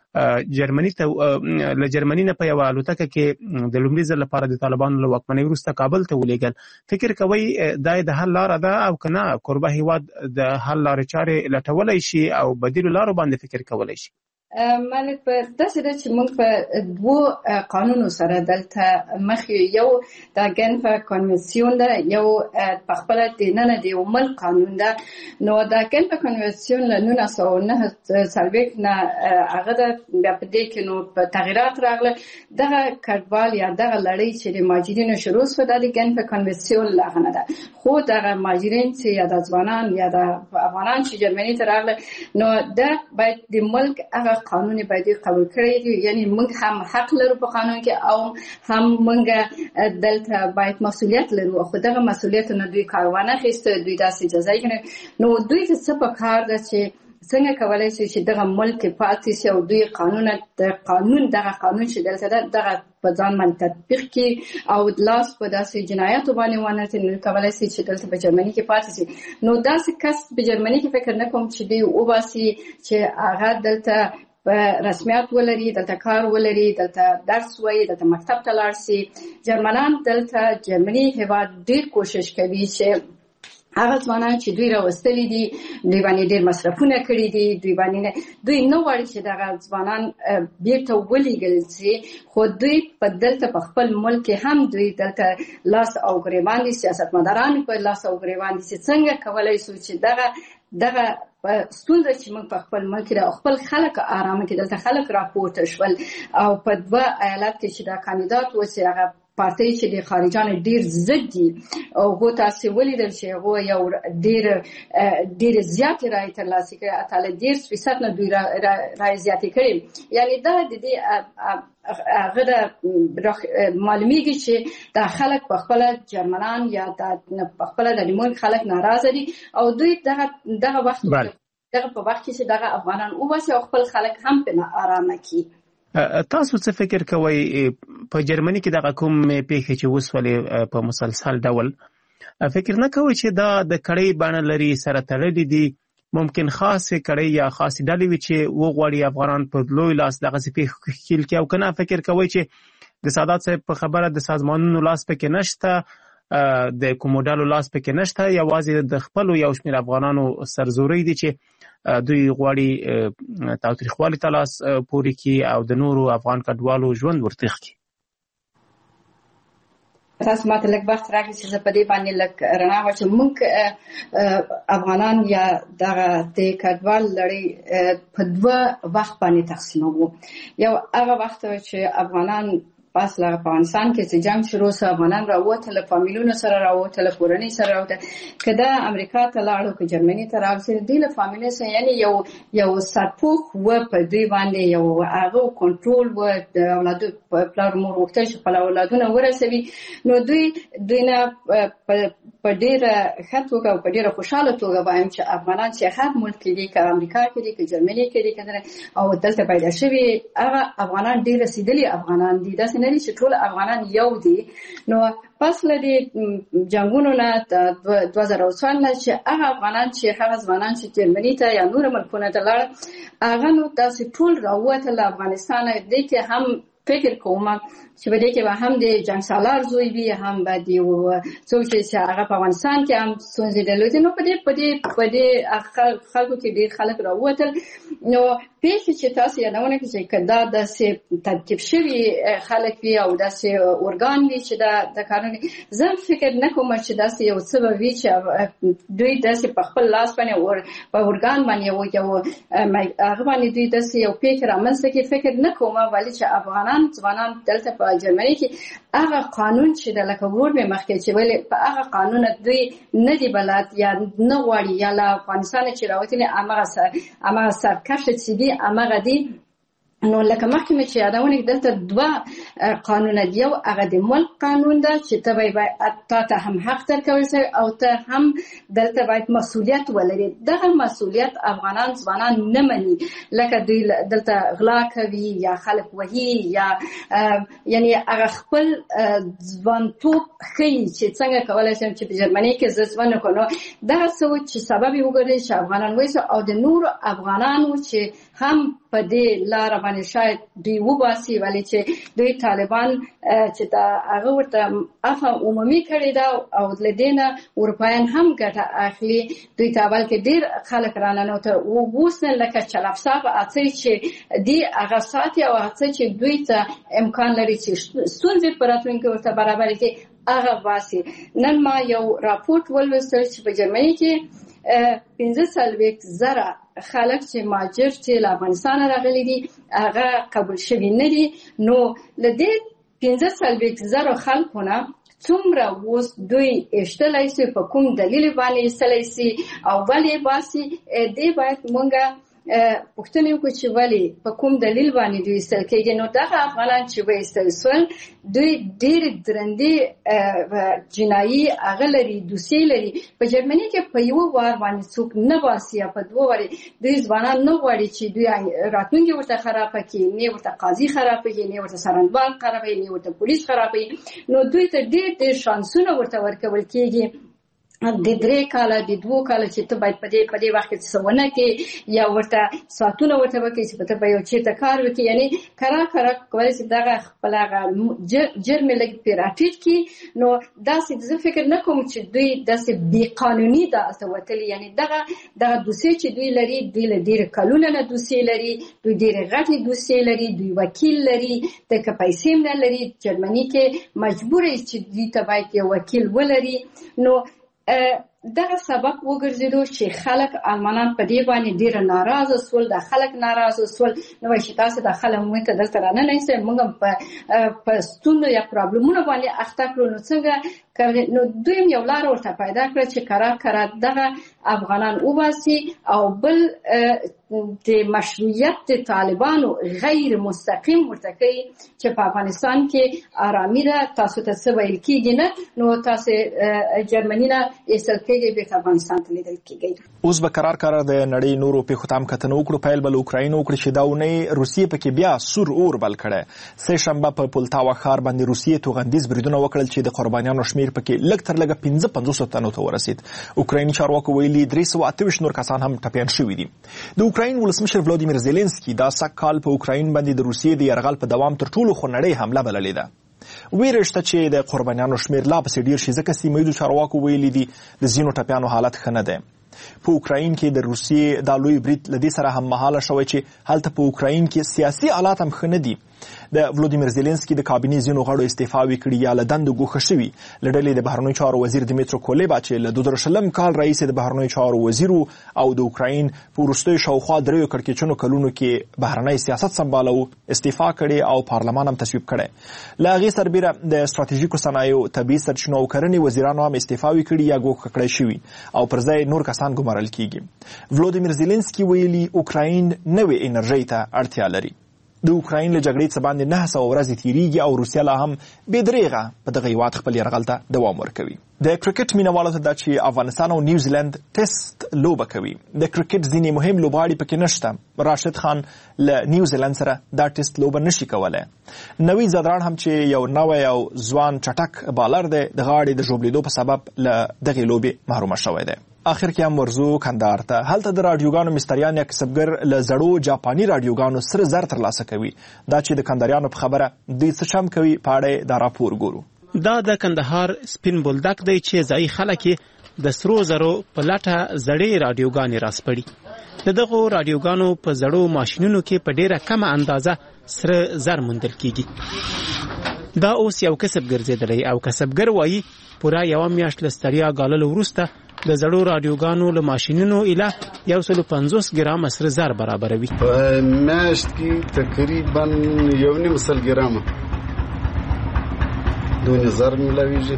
جرمني ته له جرمني نه په یوه الوتکه کې د لومړي ځل لپاره د طالبانو له واکمنۍ وروسته کابل ته ولېږل. فکر کوئ دا د حل لاره ده او که نه کوربه هیواد د حل لارې چارې لټولی شي او بدیلو لارو باندې فکر کولی شي؟ مالک په داسې ده چې موږ په دوو قانونو سره دلته مخ یو د ګنف کنوانسیون ده، یو په خپله دننه د یو ملک قانون ده. نو د ګنف کنوانسیون له نولس سوه نهه څلوېښت نه هغه ده، بیا په دې کې نو په تغیرات راغله. دغه کډوال یا دغه لړۍ چې د مهاجرینو شروع شوه دا د ګنف کنوانسیون له هغه نه ده. خو دغه مهاجرین چې یا د ځوانان یا د افغانان چې جرمني ته راغله، نو دا باید د ملک هغه قانون باید قبول کړی دی. یعنی موږ هم حق لرو په قانون کې او هم موږ دلته باید مسؤلیت لرو. خو دغه مسؤلیت نه دوی کار وانه اخیسته، دوی داسې جزای کړي. نو دوی ته څه پکار ده چې څنګه کولای شي چې دغه ملک پاتې شي او دوی قانون د قانون دغه قانون چې دلته ده دغه په ځان باندې تطبیق کړي او لاس په داسې جنایاتو باندې ونه نو کولای شي چې دلته په جرمني کې پاتې شي. نو داسې کس په جرمني کې فکر نه کوم چې دوی وباسي چې هغه دلته رسمیات ولري، دلته کار ولري، دلته درس وایي، دلته مکتب ته لاړ شي. جرمنان دلته جرمني هیواد ډېر کوشش کوي چې هغه ځوانان چې دوی راوستلي دي دوی باندې ډېر مصرفونه کړي دي، دوی باندې دوی نه غواړي چې دغه ځوانان بیرته ولېږل شي. خو دوی په دلته په خپل ملک کې هم دوی دلته لاس او ګریوان دي، سیاستمداران په لاس او ګریوان دي چې څنګه کولی شو چې دغه دغه ستونزه چې موږ په خپل ملک کې خپل خلک آرامه کې دلته خلک راپورته شول. او په دوه ایالت کې چې دا کاندیدات و چې هغه پارټۍ چې د خارجانو ډیر ضد دي او هغو تاسې ولیدل چې هغو یو ډېر ډېرې زیاتې رایې ترلاسه کړې، اتاله دېرش فیصد نه دوی رایې زیاتې کړې. یعنې دا د دې هغه د معلومیږي چې دا خلک په خپله جرمنان یا په خپله د ملک خلک ناراضه دي او دوی دغه دغه وخت دغه په وخت کې چې دغه افغانان وباسي او خپل خلک هم په آرامه کړي. تاسو څه فکر کوئ په جرمني کې دغه کوم پیښې چې وسولې په مسلسل ډول فکر نه کوي چې دا د کړۍ بڼه لري سره تړلې دي ممکن خاصه کړۍ یا خاصه ډلې وي چې وغواړي افغانان په لوی لاس دغه سپیخ خیل کې او کنه فکر کوي چې د سادات صاحب په خبره د سازمانونو لاس پکې نشته د کوموډالو لاس پکې نشته یوازې د خپل یو شمېر افغانانو سرزوري دي چې دوی غواړي تاوتریخوالي ته لاس پورې کړي او د نورو افغان کډوالو ژوند ورتخ کړي. تاسو ماته لږ وخت راکړئ چې زه په دې باندې لږ رڼا واچوم. موږ افغانان یا دغه د کډوال لړۍ په دوه وخت باندې تقسیموو. یو هغه وخت چې افغانان پس له افغانستان کې چې جنگ شروع شو افغانان راووتل فامیلونو سره راووتل کورنۍ سره راووتل کله امریکا ته لاړو که جرمني ته راوځي د له فامیل سره یعنی یو یو سرپوخ و په دوی باندې یو هغه کنټرول و د اولادو پلار مور وخت چې په اولادونه ورسوي نو دوی دوی نه په ډیره خطوګه او په ډیره خوشاله توګه وایم چې افغانان چې هر ملک کې دي که امریکا کې دي که جرمني کې دي کنه او دلته پیدا شوی هغه افغانان ډیر رسیدلي افغانان دي دا نه چې ټول افغانان یو دي. نو پس لدی جنگونو نه دوه زره څوارلس نه چې هغه افغانان چې هغه ځوانان چې جرمني ته یا نور ملکونو ته لاړ هغه نو تاسو ټول راووتل افغانستان دې کې هم فکر کوم چې بده کې به هم د جنگ سالار زوی وي هم به دی او څو چې هغه په افغانستان کې هم څنګه دلته نو په دې په دې په دې خلکو کې ډېر خلک راووتل. نو پیښه چې تاسو یادونه کې چې کدا د سه ترتیب شوی خلک وي او د سه اورګان وي چې دا د قانون زه فکر نه کوم چې دا سه یو څه وي چې دوی د سه په خپل لاس باندې اور په اورګان باندې یو یو هغه باندې دوی د سه یو فکر امنځ کې فکر نه کوم ولی چې افغانان ځوانان دلته په جرمني کې هغه قانون چې د لکه ور به مخکې چې ولې په هغه قانون دوی نه دی بلد یا نه غواړي یا له افغانستان چې راوتل امغه سر امغه سرکش چې دی امغه دی نو لکه مخکې مې چې یادونه دلته دوه قانون دی یو هغه د ملک قانون ده چې ته باید ته هم حق درکوي او ته هم دلته باید مسؤلیت ولري. دغه مسؤلیت افغانان ځوانان نه مني لکه دوی دلته غلا کوي یا خلک وهي یا یعنی هغه خپل ځوانتوب ښیي چې څنګه کولای شم چې په جرمني کې زه ځوان کړو دغه څه چې سبب یې وګرځي چې افغانان وایي او د نور افغانانو چې هم په دې لار باندې شاید دوی وباسي ولی چې دوی طالبان چې دا هغه ورته افه عمومي کړی دا او لدینه اروپایان هم ګټه اخلي دوی ته بل کې ډیر خلک رانه ته ووسن لکه چلافصاب اڅي چې دی هغه ساتي او اڅي چې دوی ته امکان لري چې ستونزې پراتونکو ورته برابر کې هغه واسي. نن ما یو راپورټ ولوستل چې په جرمني کې پنځه سلويک زره خلک چې ماجر چې له افغانستان راغلي دي هغه قبول شوي نه دي. نو لدې پنځه سلويک زره خلکونه څومره اوس دوی اشتلای سي په کوم دلیل باندې استلای سي او ولې باسي دې باید مونږه پښتنې کو چې ولی په کوم دلیل باندې دوی استل کېږي. نو دغه افغانان چې وې استل سول دوی ډېر درندې جنایي اغلري دوسي لري په جرمني کې په یو وار باندې څوک نه باسي په دوه واري دوی ځوانان نه غواړي چې دوی راتلونکي ورته خراب کړي نه ورته قاضي خراب کړي نه ورته سرندبال خراب کړي نه ورته پولیس خراب کړي. نو دوی ته ډېر ډېر شانسونه ورته ورکول کېږي د درې کاله د دوه کاله چې ته باید په دې په دې وخت کې څونه کې یا ورته ساتونه ورته وکړي چې ته به یو چې ته کار وکړي یعنی کرا کرا کولای چې دغه خپل هغه جرم لګ پیراټیټ کی. نو دا څه د فکر نه کوم چې دوی داسې بی قانوني دا وتلی یعنی دغه دغه دوسیه چې دوی لري د ډیر کلونه نه دوسیه لري دوی ډیر غټي دوسیه لري دوی وکیل لري د پیسې نه لري جرمني کې مجبور چې دوی ته باید یو وکیل ولري. نو دغه سبب وګرځیدو چې خلک المانان په دې باندې ډیر ناراضه سول د خلک ناراضه سول. نو چې تاسو د خلک مونږ ته دلته رانه نه سي مونږ په په ستونزو یا پرابلمونو باندې اخته کړو نو څنګه نو دوی یو لار ورته پیدا کړ چې کرا کرا دغه افغانان وباسي او بل د مشروعیت د طالبانو غیر مستقیم ورته کوي چې په افغانستان کې آرامي ده، تاسو ته څه ویل کېږي نه، نو تاسو جرمني نه ایستل کېږئ بیرته افغانستان ته لیدل کېږئ. اوس به قرار قرار د نړۍ نورو پیښو ته هم کتنه وکړو. پیل به له اوکراین وکړو چې دا اونۍ روسیې پکې بیا سور اور بل کړی. سه شنبه په پولتاوا ښار باندې روسیې توغندیز بریدونه وکړل چې د قربانیانو شمیر پکې لږ تر لږه پنځه پنځوس تنو ته ورسید. اوکرایني چارواکو ویلي درې سوه اته ویشت نور کسان هم ټپیان شوي دي. د اوکراین ولسمشر ولادیمیر زیلنسکي دا سږ کال په اوکراین باندې د روسیې د یرغل په دوام تر ټولو خونړۍ حمله بللې ده. ویره شته چې د قربانیانو شمیر لا پسې ډیر شي، ځکه سیمه ییزو چارواکو ویلي دي د ځینو ټپیانو حالت ښه نه دی. په اوکراین کې د روسیې دا لوی برید له دې سره هم مهاله شوی چې هلته په اوکراین کې سیاسي حالات هم ښه نه دي. د ولادیمیر زیلنسکي د کابینې ځینو غړو استعفاوې کړي یا له دندو ګوښه شوي. له ډلې د بهرنیو چارو وزیر دمیترو کولیبا چې له دوه زره شلم کال راهیسې د بهرنیو چارو وزیر او د اوکراین په وروستیو شاوخوا دریو کړکېچنو کلونو کې بهرنی سیاست سمبالو استعفا کړې او پارلمان هم تصویب کړی. له هغې سربیره د ستراتیژیکو صنایعو، طبیعي سرچینو او کرنې وزیرانو هم استعفاوې کړي یا ګوښه کړی شوي او پر ځای نور کسان ګمارل کیږي. ولادیمیر زیلنسکي ویلي اوکراین نوې انرژۍ ته اړتیا لري. د اوکراین له جګړې څخه باندې نهه سوه ورځې تیریږي او روسیه لا هم بې دریغه په دغه هیواد خپل یرغل ته دوام ورکوي. د کرکټ مینوالو ته دا چې افغانستان او نیوزیلند ټیسټ لوبه کوي. د کرکټ ځینې مهم لوبغاړي پکې نشته. راشد خان له نیوزیلند سره دا ټیسټ لوبه نشي کولی. نوید زادران هم چې یو نوی او ځوان چټک بالر دی، د غاړې د ژوبلیدو په سبب له دغې لوبې محرومه شوی دی. آخر کې هم ورزو کندهار ته. هلته د راډیوګانو مستریان یا کسبګر له زړو جاپاني راډیوګانو سره زر ترلاسه کوي. دا چې د کندهاریانو په خبره دوی څه چم کوي په اړه دا راپور ګورو. دا د کندهار سپین بولدک دی چې ځایي خلک د سرو زرو په لټه زړې راډیوګانې راسپړي. د دغو راډیوګانو په زړو ماشینونو کې په ډیره کمه اندازه سره زر موندل کیږي. دا اوس یو کسب ګرځېدلی او کسبګر وایي پوره یوه میاشت له ستړیا ګاللو وروسته د زړو راډیوګانو له ماشینونو اله یو سلو پنځوس ګرامه سره زر برابروي. په میاشت کې تقریبا یو نیم سل ګرامه دونه زر ملاویږي.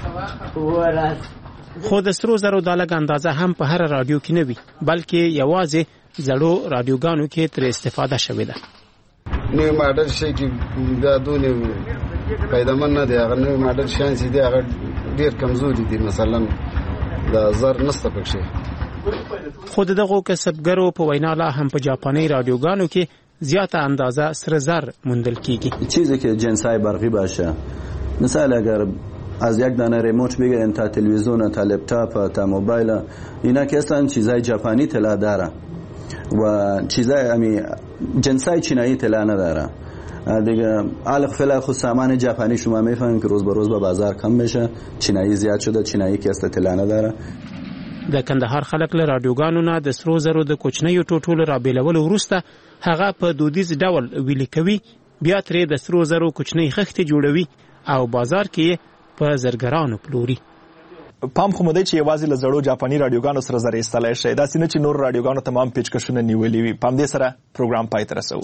خو د سرو زرو دا لږ اندازه هم په هر راډیو کې نه وي، بلکې یوازې زړو راډیوګانو کې ترې استفاده شوې ده. نوی ماډل شی چې دا دونه پیدامن نه دی، هغه نوی ماډل شیان چې دی هغه ډېر کمزوري دي، مثلا دا زر نسته پکښې. خو د دغو کسبګرو په وینا لا هم په جاپانی رادیوگانو که زیاده اندازه سر زر موندل کیږي. چیزی که جنسای برقی باشه، مثلا اگر از یک دانه ریموت بگیرین تا تلویزیون تا لپتاپ تا موبایل، اینا که اصلا چیزای جاپانی طلا داره و چیزای امی جنسای چینایی طلا نداره دیگه. علق فعلا خود سامان ژاپنی شما میفهمین که روز به روز به بازار کم میشه، چینایی زیاد شده، چینایی که است طلا نداره. د کندهار خلک له راډیوګانو نه د سرو زرو د کوچنیو ټوټو له رابېلولو وروسته هغه په دودیز ډول ویلې کوي، بیا ترې د سرو زرو کوچنۍ خښتې جوړوي او بازار کې په زرګرانو پلوري. پام خو مده چې یوازې له زړو جاپاني راډیوګانو سره زر ایستلی شي، داسې نه چې نور راډیوګانو تمام پیچکشونه نیولي وي. پام دې سره پروګرام پای ته رسوو.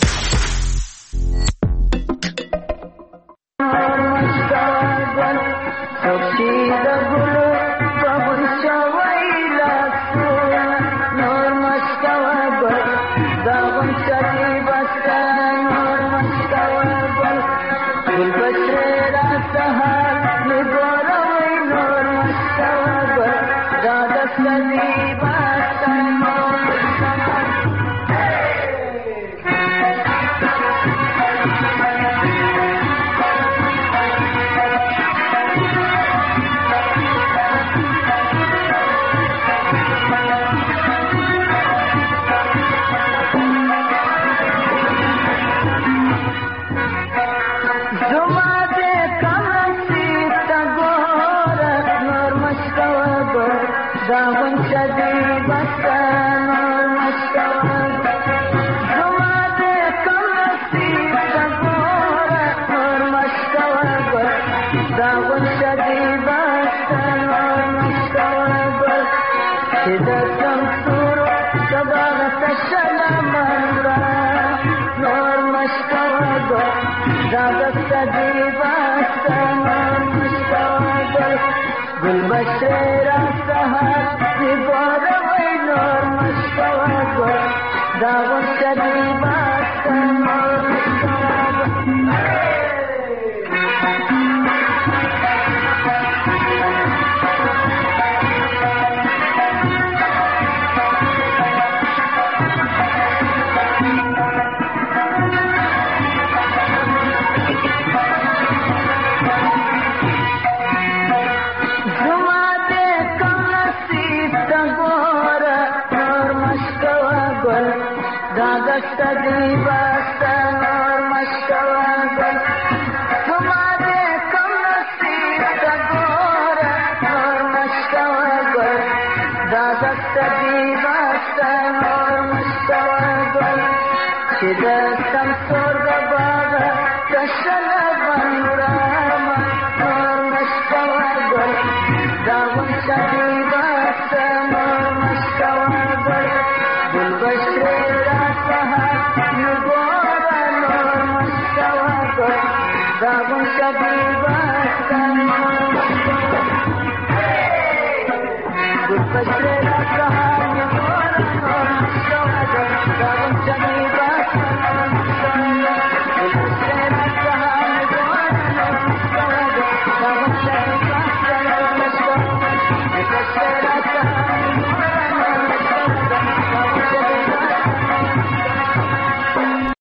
Good for